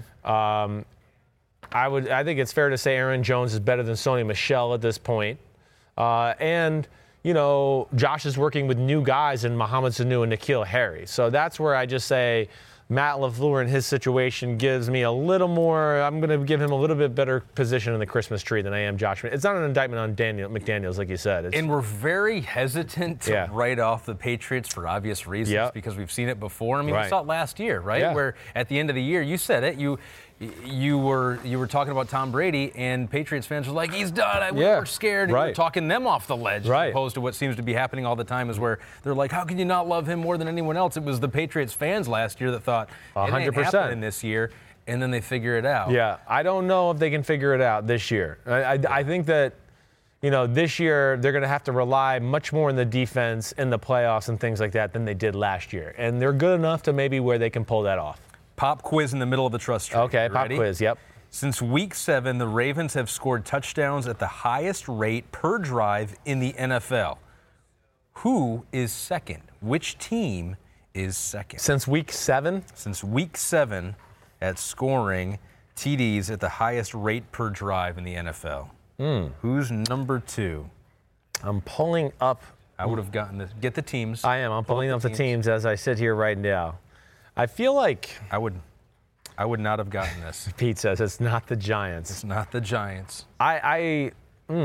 I think it's fair to say Aaron Jones is better than Sony Michel at this point. And Josh is working with new guys in Mohamed Sanu and N'Keal Harry. So that's where I just say Matt LaFleur in his situation gives me a little more. I'm going to give him a little bit better position in the Christmas tree than I am Josh. It's not an indictment on McDaniels, like you said. And we're very hesitant to write off the Patriots for obvious reasons because we've seen it before. I mean, we saw it last year, right? Yeah. Where at the end of the year, you said it, you were talking about Tom Brady, and Patriots fans were like, he's done. We were scared. And you were talking them off the ledge, as opposed to what seems to be happening all the time is where they're like, how can you not love him more than anyone else? It was the Patriots fans last year that thought, 100%. It ain't happening this year, and then they figure it out. Yeah, I don't know if they can figure it out this year. I think that, this year they're going to have to rely much more on the defense in the playoffs and things like that than they did last year. And they're good enough to maybe where they can pull that off. Pop quiz in the middle of the trust tree. Okay, pop quiz, yep. Since Week 7, the Ravens have scored touchdowns at the highest rate per drive in the NFL. Who is second? Which team is second? Since Week 7? Since Week 7 at scoring TDs at the highest rate per drive in the NFL. Who's number 2? I'm pulling up. I would have gotten this. Get the teams. I am. I'm pulling up the teams as I sit here right now. I feel like I would not have gotten this. Pete says it's not the Giants. It's not the Giants. And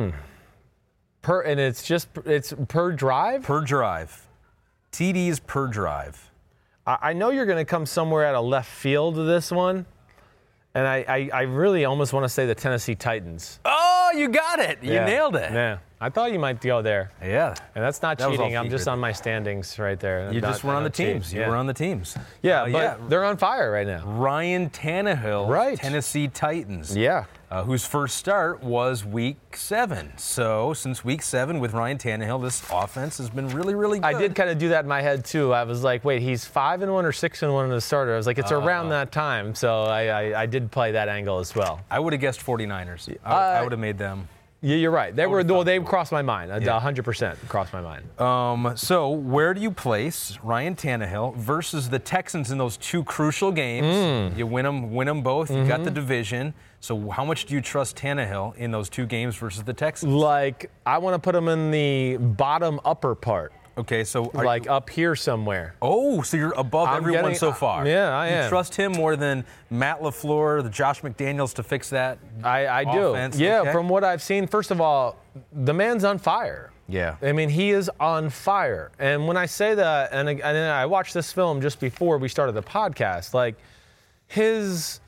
it's per drive? Per drive. TDs per drive. I know you're going to come somewhere out of left field to this one, and I really almost want to say the Tennessee Titans. Oh, you got it. You nailed it. Yeah. I thought you might go there. Yeah. And that's not cheating. I'm just on my standings right there. You just were on the teams. You were on the teams. Yeah, but they're on fire right now. Ryan Tannehill, Tennessee Titans. Yeah. Whose first start was Week 7. So since Week 7 with Ryan Tannehill, this offense has been really, really good. I did kind of do that in my head, too. I was like, wait, he's 5-1 or 6-1 in the starter. I was like, it's around that time. So I did play that angle as well. I would have guessed 49ers. I would have made them. Yeah, you're right. They crossed my mind. 100% crossed my mind. So where do you place Ryan Tannehill versus the Texans in those 2 crucial games? You win them both. You got the division. So how much do you trust Tannehill in those 2 games versus the Texans? I want to put him in the bottom upper part. Okay, so up here somewhere. Oh, so you're above everyone so far. Yeah, I am. You trust him more than Matt LaFleur, the Josh McDaniels to fix that I offense? Do. Yeah, okay. From what I've seen, first of all, the man's on fire. Yeah. I mean, he is on fire. And when I say that, and I watched this film just before we started the podcast, his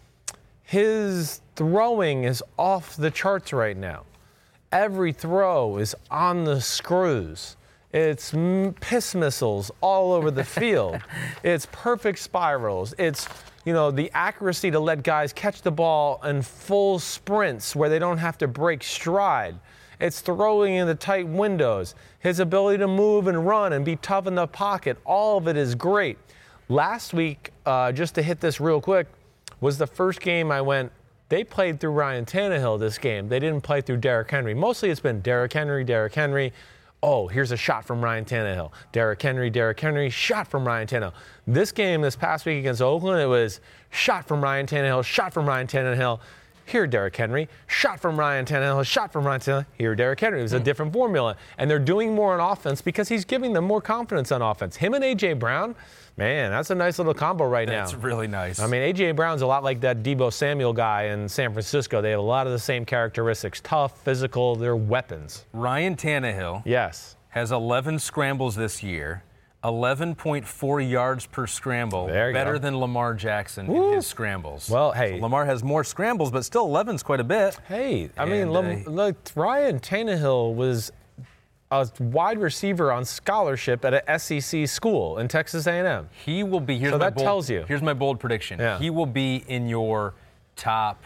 throwing is off the charts right now. Every throw is on the screws. It's piss missiles all over the field. It's perfect spirals. It's, the accuracy to let guys catch the ball in full sprints where they don't have to break stride. It's throwing in the tight windows. His ability to move and run and be tough in the pocket. All of it is great. Last week, just to hit this real quick, was the first game I went, they played through Ryan Tannehill this game. They didn't play through Derrick Henry. Mostly it's been Derrick Henry. Oh, here's a shot from Ryan Tannehill. Derrick Henry, shot from Ryan Tannehill. This game this past week against Oakland, it was shot from Ryan Tannehill. Here, Derrick Henry. Shot from Ryan Tannehill. Here, Derrick Henry. It was a different formula. And they're doing more on offense because he's giving them more confidence on offense. Him and A.J. Brown, man, that's a nice little combo right now. That's really nice. I mean, A.J. Brown's a lot like that Deebo Samuel guy in San Francisco. They have a lot of the same characteristics. Tough, physical, they're weapons. Ryan Tannehill has 11 scrambles this year. 11.4 yards per scramble, better than Lamar Jackson in his scrambles. Well, hey. So Lamar has more scrambles, but still 11's quite a bit. Hey, I mean, look, Ryan Tannehill was a wide receiver on scholarship at a SEC school in Texas A&M. He will be, here's my bold prediction. Yeah. He will be in your top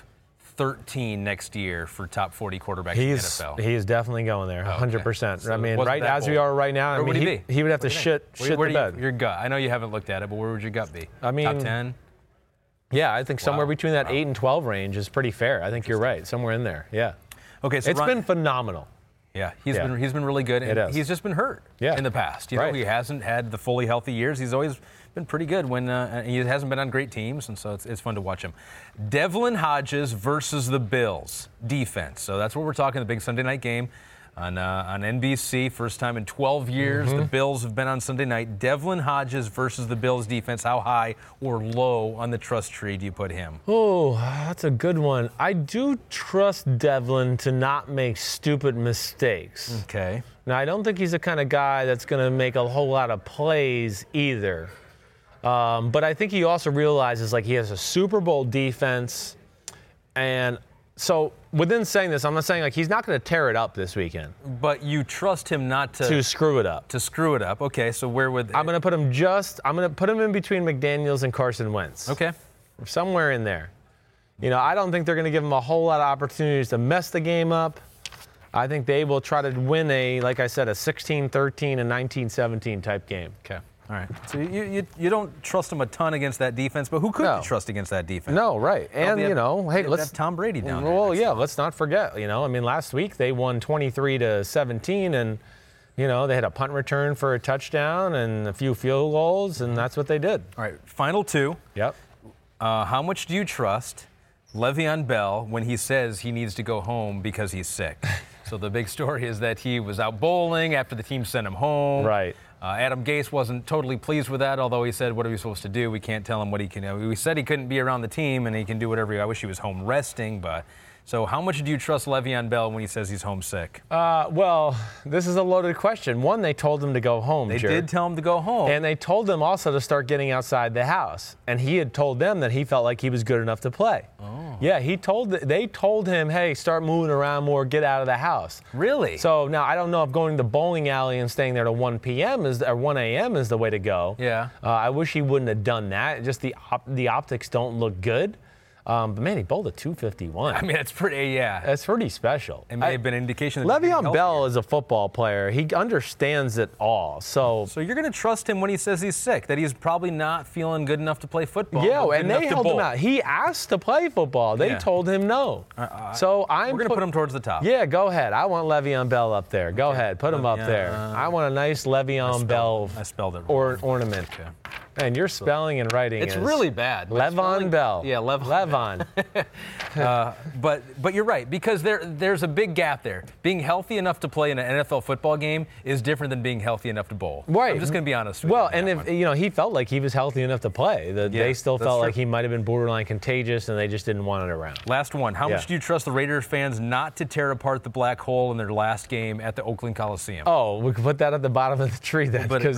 13 next year for top 40 quarterbacks in the NFL. He is definitely going there, 100%. So I mean, right as we are right now, I mean, he would have to shit the bed. Your gut. I know you haven't looked at it, but where would your gut be? I mean, top 10? Yeah, I think somewhere between that 8 and 12 range is pretty fair. I think you're right, somewhere in there. Yeah. Okay, so it's been phenomenal. Yeah, he's been really good, and he's just been hurt in the past. You know, he hasn't had the fully healthy years. He's always been pretty good when he hasn't been on great teams, and so it's fun to watch him. Devlin Hodges versus the Bills defense. So that's what we're talking, the big Sunday night game on NBC. First time in 12 years the Bills have been on Sunday night. Devlin Hodges versus the Bills defense. How high or low on the trust tree do you put him? Oh, that's a good one. I do trust Devlin to not make stupid mistakes. Okay. Now, I don't think he's the kind of guy that's going to make a whole lot of plays either. But I think he also realizes, like, he has a Super Bowl defense. And so within saying this, I'm not saying, like, he's not going to tear it up this weekend. But you trust him not to screw it up. To screw it up. Okay, so where would... I'm going to put him in between McDaniels and Carson Wentz. Okay. Somewhere in there. You know, I don't think they're going to give him a whole lot of opportunities to mess the game up. I think they will try to win like I said, a 16-13 and 19-17 type game. Okay. All right. So you don't trust him a ton against that defense, but who could you trust against that defense? No, right. And, let's have Tom Brady down there. Well, yeah, let's not forget, I mean, last week they won 23-17, and, they had a punt return for a touchdown and a few field goals, and that's what they did. All right, final two. Yep. How much do you trust Le'Veon Bell when he says he needs to go home because he's sick? So the big story is that he was out bowling after the team sent him home. Right. Adam Gase wasn't totally pleased with that, although he said, what are we supposed to do? We can't tell him what he can do. We said he couldn't be around the team and he can do whatever. I wish he was home resting, but... So how much do you trust Le'Veon Bell when he says he's homesick? Well, this is a loaded question. One, they told him to go home, They did tell him to go home. And they told him also to start getting outside the house. And he had told them that he felt like he was good enough to play. Oh. Yeah, they told him, hey, start moving around more, get out of the house. Really? So now I don't know if going to the bowling alley and staying there to 1 p.m. or 1 a.m. is the way to go. Yeah. I wish he wouldn't have done that. Just the optics don't look good. But man, he bowled a 251. I mean, it's pretty, That's pretty special. It may have been an indication that Le'Veon Bell is a football player. He understands it all. So you're going to trust him when he says he's sick, that he's probably not feeling good enough to play football. Yeah, and they held him out. He asked to play football. They told him no. So we're going to put him towards the top. Yeah, go ahead. I want Le'Veon Bell up there. Go ahead, put him up there. I want a nice Le'Veon Bell ornament. Okay. And your spelling and writing it's really bad. Le'Veon Bell. Yeah, Le'Veon. But you're right, because there's a big gap there. Being healthy enough to play in an NFL football game is different than being healthy enough to bowl. Right. I'm just going to be honest with you. Well, and if he felt like he was healthy enough to play, they still felt like he might have been borderline contagious, and they just didn't want it around. Last one. How much do you trust the Raiders fans not to tear apart the black hole in their last game at the Oakland Coliseum? Oh, we could put that at the bottom of the tree then, because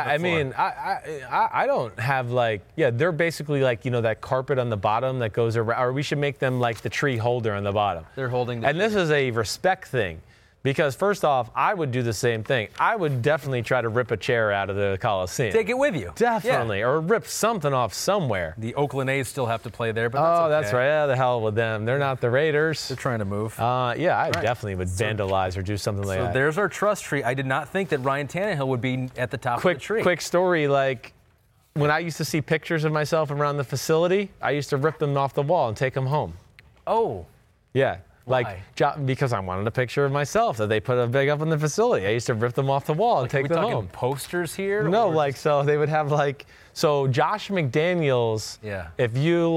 I don't have they're basically that carpet on the bottom that goes around, or we should make them like the tree holder on the bottom. They're holding and this is a respect thing, because first off, I would do the same thing. I would definitely try to rip a chair out of the Coliseum. Take it with you. Definitely, or rip something off somewhere. The Oakland A's still have to play there, but that's okay. That's right. Yeah, the hell with them. They're not the Raiders. They're trying to move. I definitely would vandalize or do something like that. So there's our trust tree. I did not think that Ryan Tannehill would be at the top of the tree. Quick story, when I used to see pictures of myself around the facility, I used to rip them off the wall and take them home. Oh. Yeah. Like, because I wanted a picture of myself that they put a big up in the facility. I used to rip them off the wall and take them home. Posters here? No, so they would have so Josh McDaniels. Yeah. If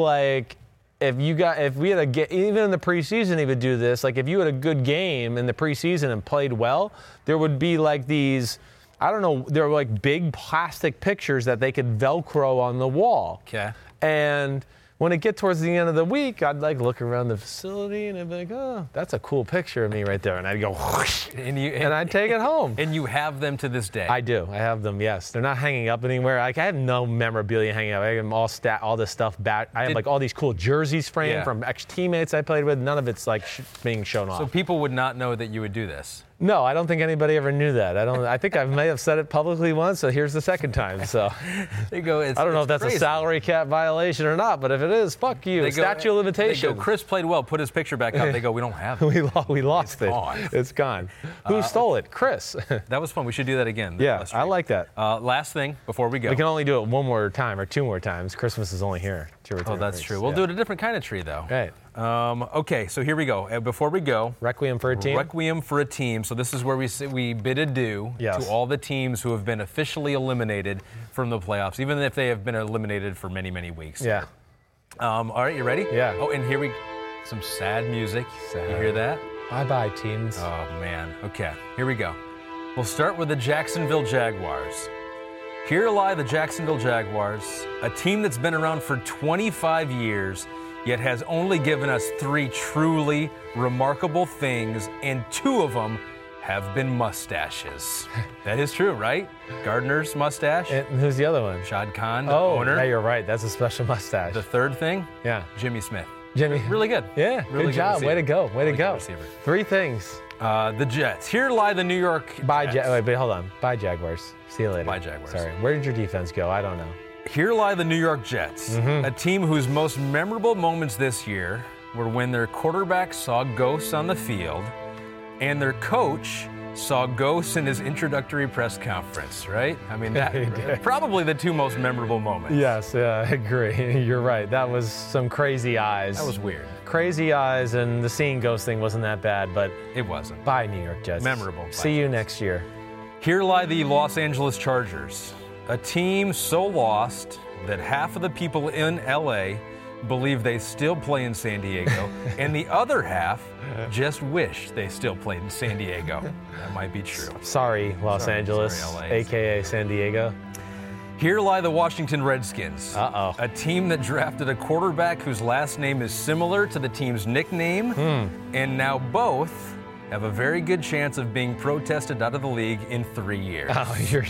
we had even in the preseason, he would do this. Like, if you had a good game in the preseason and played well, there would be these. I don't know. There were big plastic pictures that they could Velcro on the wall. Okay. And when it get towards the end of the week, I'd look around the facility and I'd be like, oh, that's a cool picture of me right there. And I'd go, whoosh, and I'd take it home. And you have them to this day? I do. I have them, yes. They're not hanging up anywhere. I have no memorabilia hanging up. I have them all this stuff back. I have all these cool jerseys framed from ex-teammates I played with. None of it's being shown off. So people would not know that you would do this? No, I don't think anybody ever knew that. I think I may have said it publicly once, so here's the second time. So they go. I don't know if that's crazy. A salary cap violation or not, but if it is, fuck you. Statute of limitations. They go, Chris played well. Put his picture back up. They go, we don't have it. we lost it. It's gone. Who stole it? Chris. That was fun. We should do that again. Yeah, I like that. Last thing before we go. We can only do it one more time or two more times. Christmas is only here. Oh, that's true. We'll do it a different kind of tree, though. Right. Okay, so here we go. Before we go, Requiem for a team. Requiem for a team. So this is where we bid adieu to all the teams who have been officially eliminated from the playoffs, even if they have been eliminated for many, many weeks. Yeah. All right, you ready? Yeah. Oh, and here some sad music. Sad. You hear that? Bye-bye, teams. Oh man. Okay, here we go. We'll start with the Jacksonville Jaguars. Here lie the Jacksonville Jaguars, a team that's been around for 25 years, yet has only given us 3 truly remarkable things, and 2 of them have been mustaches. That is true, right? Gardner's mustache. And who's the other one? Shad Khan, the owner. Yeah, you're right. That's a special mustache. The third thing? Yeah. Jimmy Smith. Jimmy. Really good. Yeah, really good job. Way to go. Way to go. Receiver. 3 things. The Jets. Here lie the New York Jets. Wait, hold on. Bye, Jaguars. See you later. Bye, Jaguars. Sorry. Where did your defense go? I don't know. Here lie the New York Jets, a team whose most memorable moments this year were when their quarterback saw ghosts on the field and their coach saw ghosts in his introductory press conference, right? I mean, probably the 2 most memorable moments. Yes, I agree. You're right. That was some crazy eyes. That was weird. Crazy eyes, and the seeing ghost thing wasn't that bad, but it wasn't. Bye, New York Jets. Memorable. See you next year. Here lie the Los Angeles Chargers, a team so lost that half of the people in LA believe they still play in San Diego, and the other half just wish they still played in San Diego. That might be true. Sorry, Los Angeles, a.k.a. San Diego. Here lie the Washington Redskins, a team that drafted a quarterback whose last name is similar to the team's nickname, and now both have a very good chance of being protested out of the league in 3 years. Oh, you're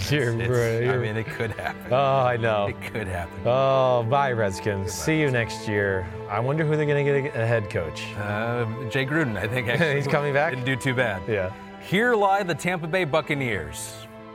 I mean, it could happen. Oh, I know. It could happen. Oh, bye, Redskins. See you next year. I wonder who they're going to get a head coach. Jay Gruden, I think. Actually, he's coming back? Didn't do too bad. Yeah. Here lie the Tampa Bay Buccaneers,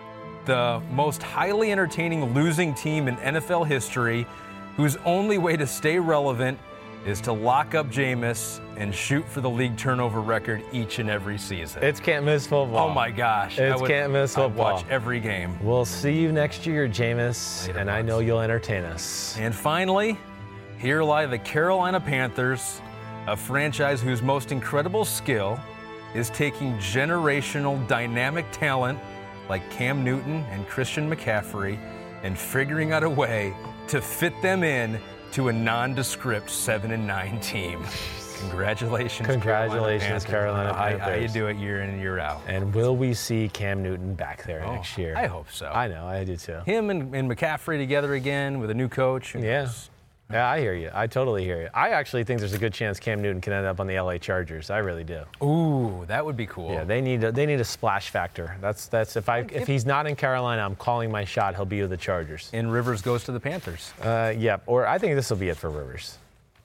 the most highly entertaining losing team in NFL history, whose only way to stay relevant is to lock up Jameis and shoot for the league turnover record each and every season. It's can't miss football. Oh my gosh. It's can't miss football. I'd watch every game. We'll see you next year, Jameis, and I know you'll entertain us. And finally, here lie the Carolina Panthers, a franchise whose most incredible skill is taking generational dynamic talent like Cam Newton and Christian McCaffrey and figuring out a way to fit them in to a nondescript 7-9 team. Congratulations, Carolina Panthers. How you do it year in and year out. And will we see Cam Newton back there next year? I hope so. I know, I do too. Him and McCaffrey together again with a new coach. Yeah, I hear you. I totally hear you. I actually think there's a good chance Cam Newton can end up on the LA Chargers. I really do. Ooh, that would be cool. Yeah, they need a splash factor. That's if he's not in Carolina, I'm calling my shot. He'll be with the Chargers. And Rivers goes to the Panthers. Yeah. Or I think this will be it for Rivers.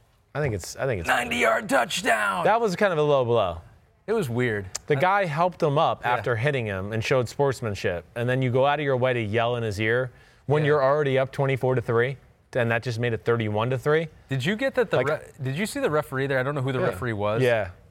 I think it's 90-yard touchdown. That was kind of a low blow. It was weird. The guy helped him up after hitting him and showed sportsmanship, and then you go out of your way to yell in his ear when you're already up 24-3. And that just made it 31-3. Did you get that? Did you see the referee there? I don't know who the referee was. Yeah.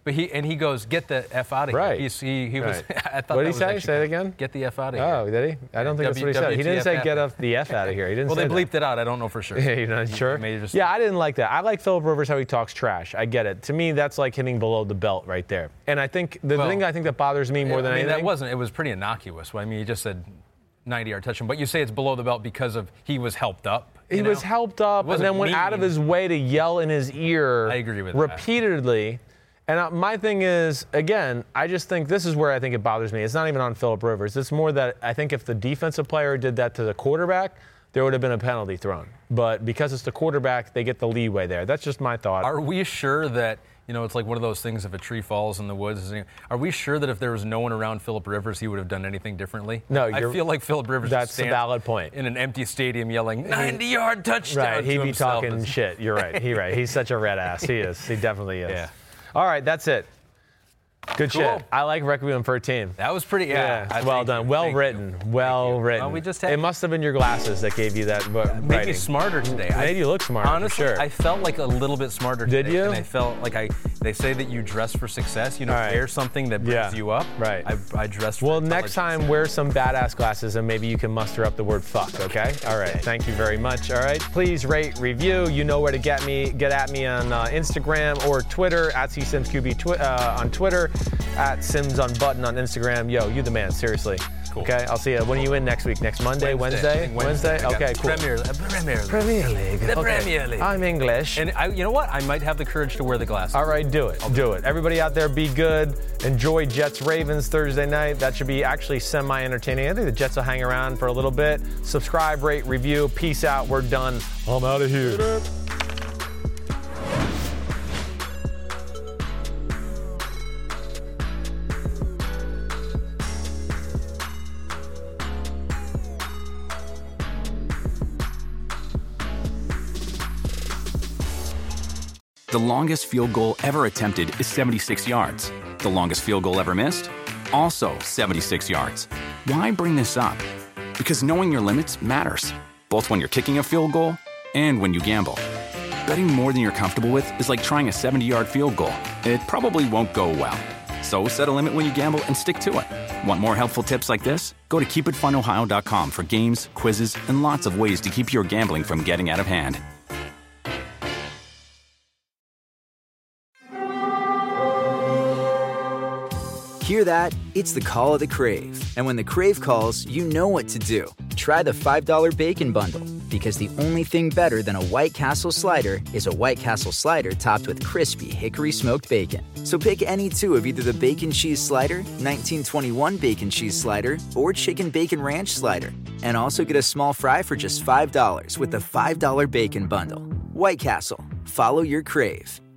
But he goes, get the F out of here. Right. He was. I thought what did he say? Say it again. Get the F out of here. Oh, did he? I don't think that's what he said. He didn't say get the F out of here. He didn't. Well, say they bleeped it out. I don't know for sure. You're not sure? Yeah, I didn't like that. I like Philip Rivers how he talks trash. I get it. To me, that's like hitting below the belt right there. And I think the thing that bothers me more than anything. That wasn't. It was pretty innocuous. I mean, he just said 90-yard touchdown. But you say it's below the belt because of he was helped up. He was helped up and then went out of his way to yell in his ear. I agree with repeatedly. And my thing is, again, I just think this is where I think it bothers me. It's not even on Philip Rivers. It's more that I think if the defensive player did that to the quarterback, there would have been a penalty thrown. But because it's the quarterback, they get the leeway there. That's just my thought. Are we sure that, it's like one of those things if a tree falls in the woods, are we sure that if there was no one around Philip Rivers, he would have done anything differently? No, I feel like Philip Rivers that's a valid point. In an empty stadium yelling 90-yard touchdown. Right, he'd be talking shit. You're right. He's such a red ass. He is. He definitely is. Yeah. All right, that's it. Good shit. I like Requiem for a Team. That was pretty, well done. Well written. Well written. Well, it must have been your glasses that gave you that made me smarter today. Made you look smarter. Honestly, for sure. I felt like a little bit smarter today. Did you? And I felt like they say that you dress for success. Wear something that brings you up. Right. I dressed for Well, next time, wear some badass glasses and maybe you can muster up the word fuck, okay? All right. Thank you very much. All right. Please rate, review. You know where to get at me on Instagram or Twitter, at CSimsQB on Twitter, at Sims on Button on Instagram. Yo, you the man, seriously. Cool. Okay, I'll see you. When are you in next week? Next Monday? Wednesday? Okay, cool. Premier League. The Premier League. I'm English. And you know what? I might have the courage to wear the glasses. All right, do it. Do it. Everybody out there, be good. Enjoy Jets-Ravens Thursday night. That should be actually semi-entertaining. I think the Jets will hang around for a little bit. Subscribe, rate, review. Peace out. We're done. I'm out of here. The longest field goal ever attempted is 76 yards. The longest field goal ever missed? Also 76 yards. Why bring this up? Because knowing your limits matters, both when you're kicking a field goal and when you gamble. Betting more than you're comfortable with is like trying a 70-yard field goal. It probably won't go well. So set a limit when you gamble and stick to it. Want more helpful tips like this? Go to keepitfunohio.com for games, quizzes, and lots of ways to keep your gambling from getting out of hand. Hear that? It's the call of the Crave. And when the Crave calls, you know what to do. Try the $5 Bacon Bundle. Because the only thing better than a White Castle slider is a White Castle slider topped with crispy hickory smoked bacon. So pick any two of either the Bacon Cheese Slider, 1921 Bacon Cheese Slider, or Chicken Bacon Ranch Slider. And also get a small fry for just $5 with the $5 Bacon Bundle. White Castle. Follow your Crave.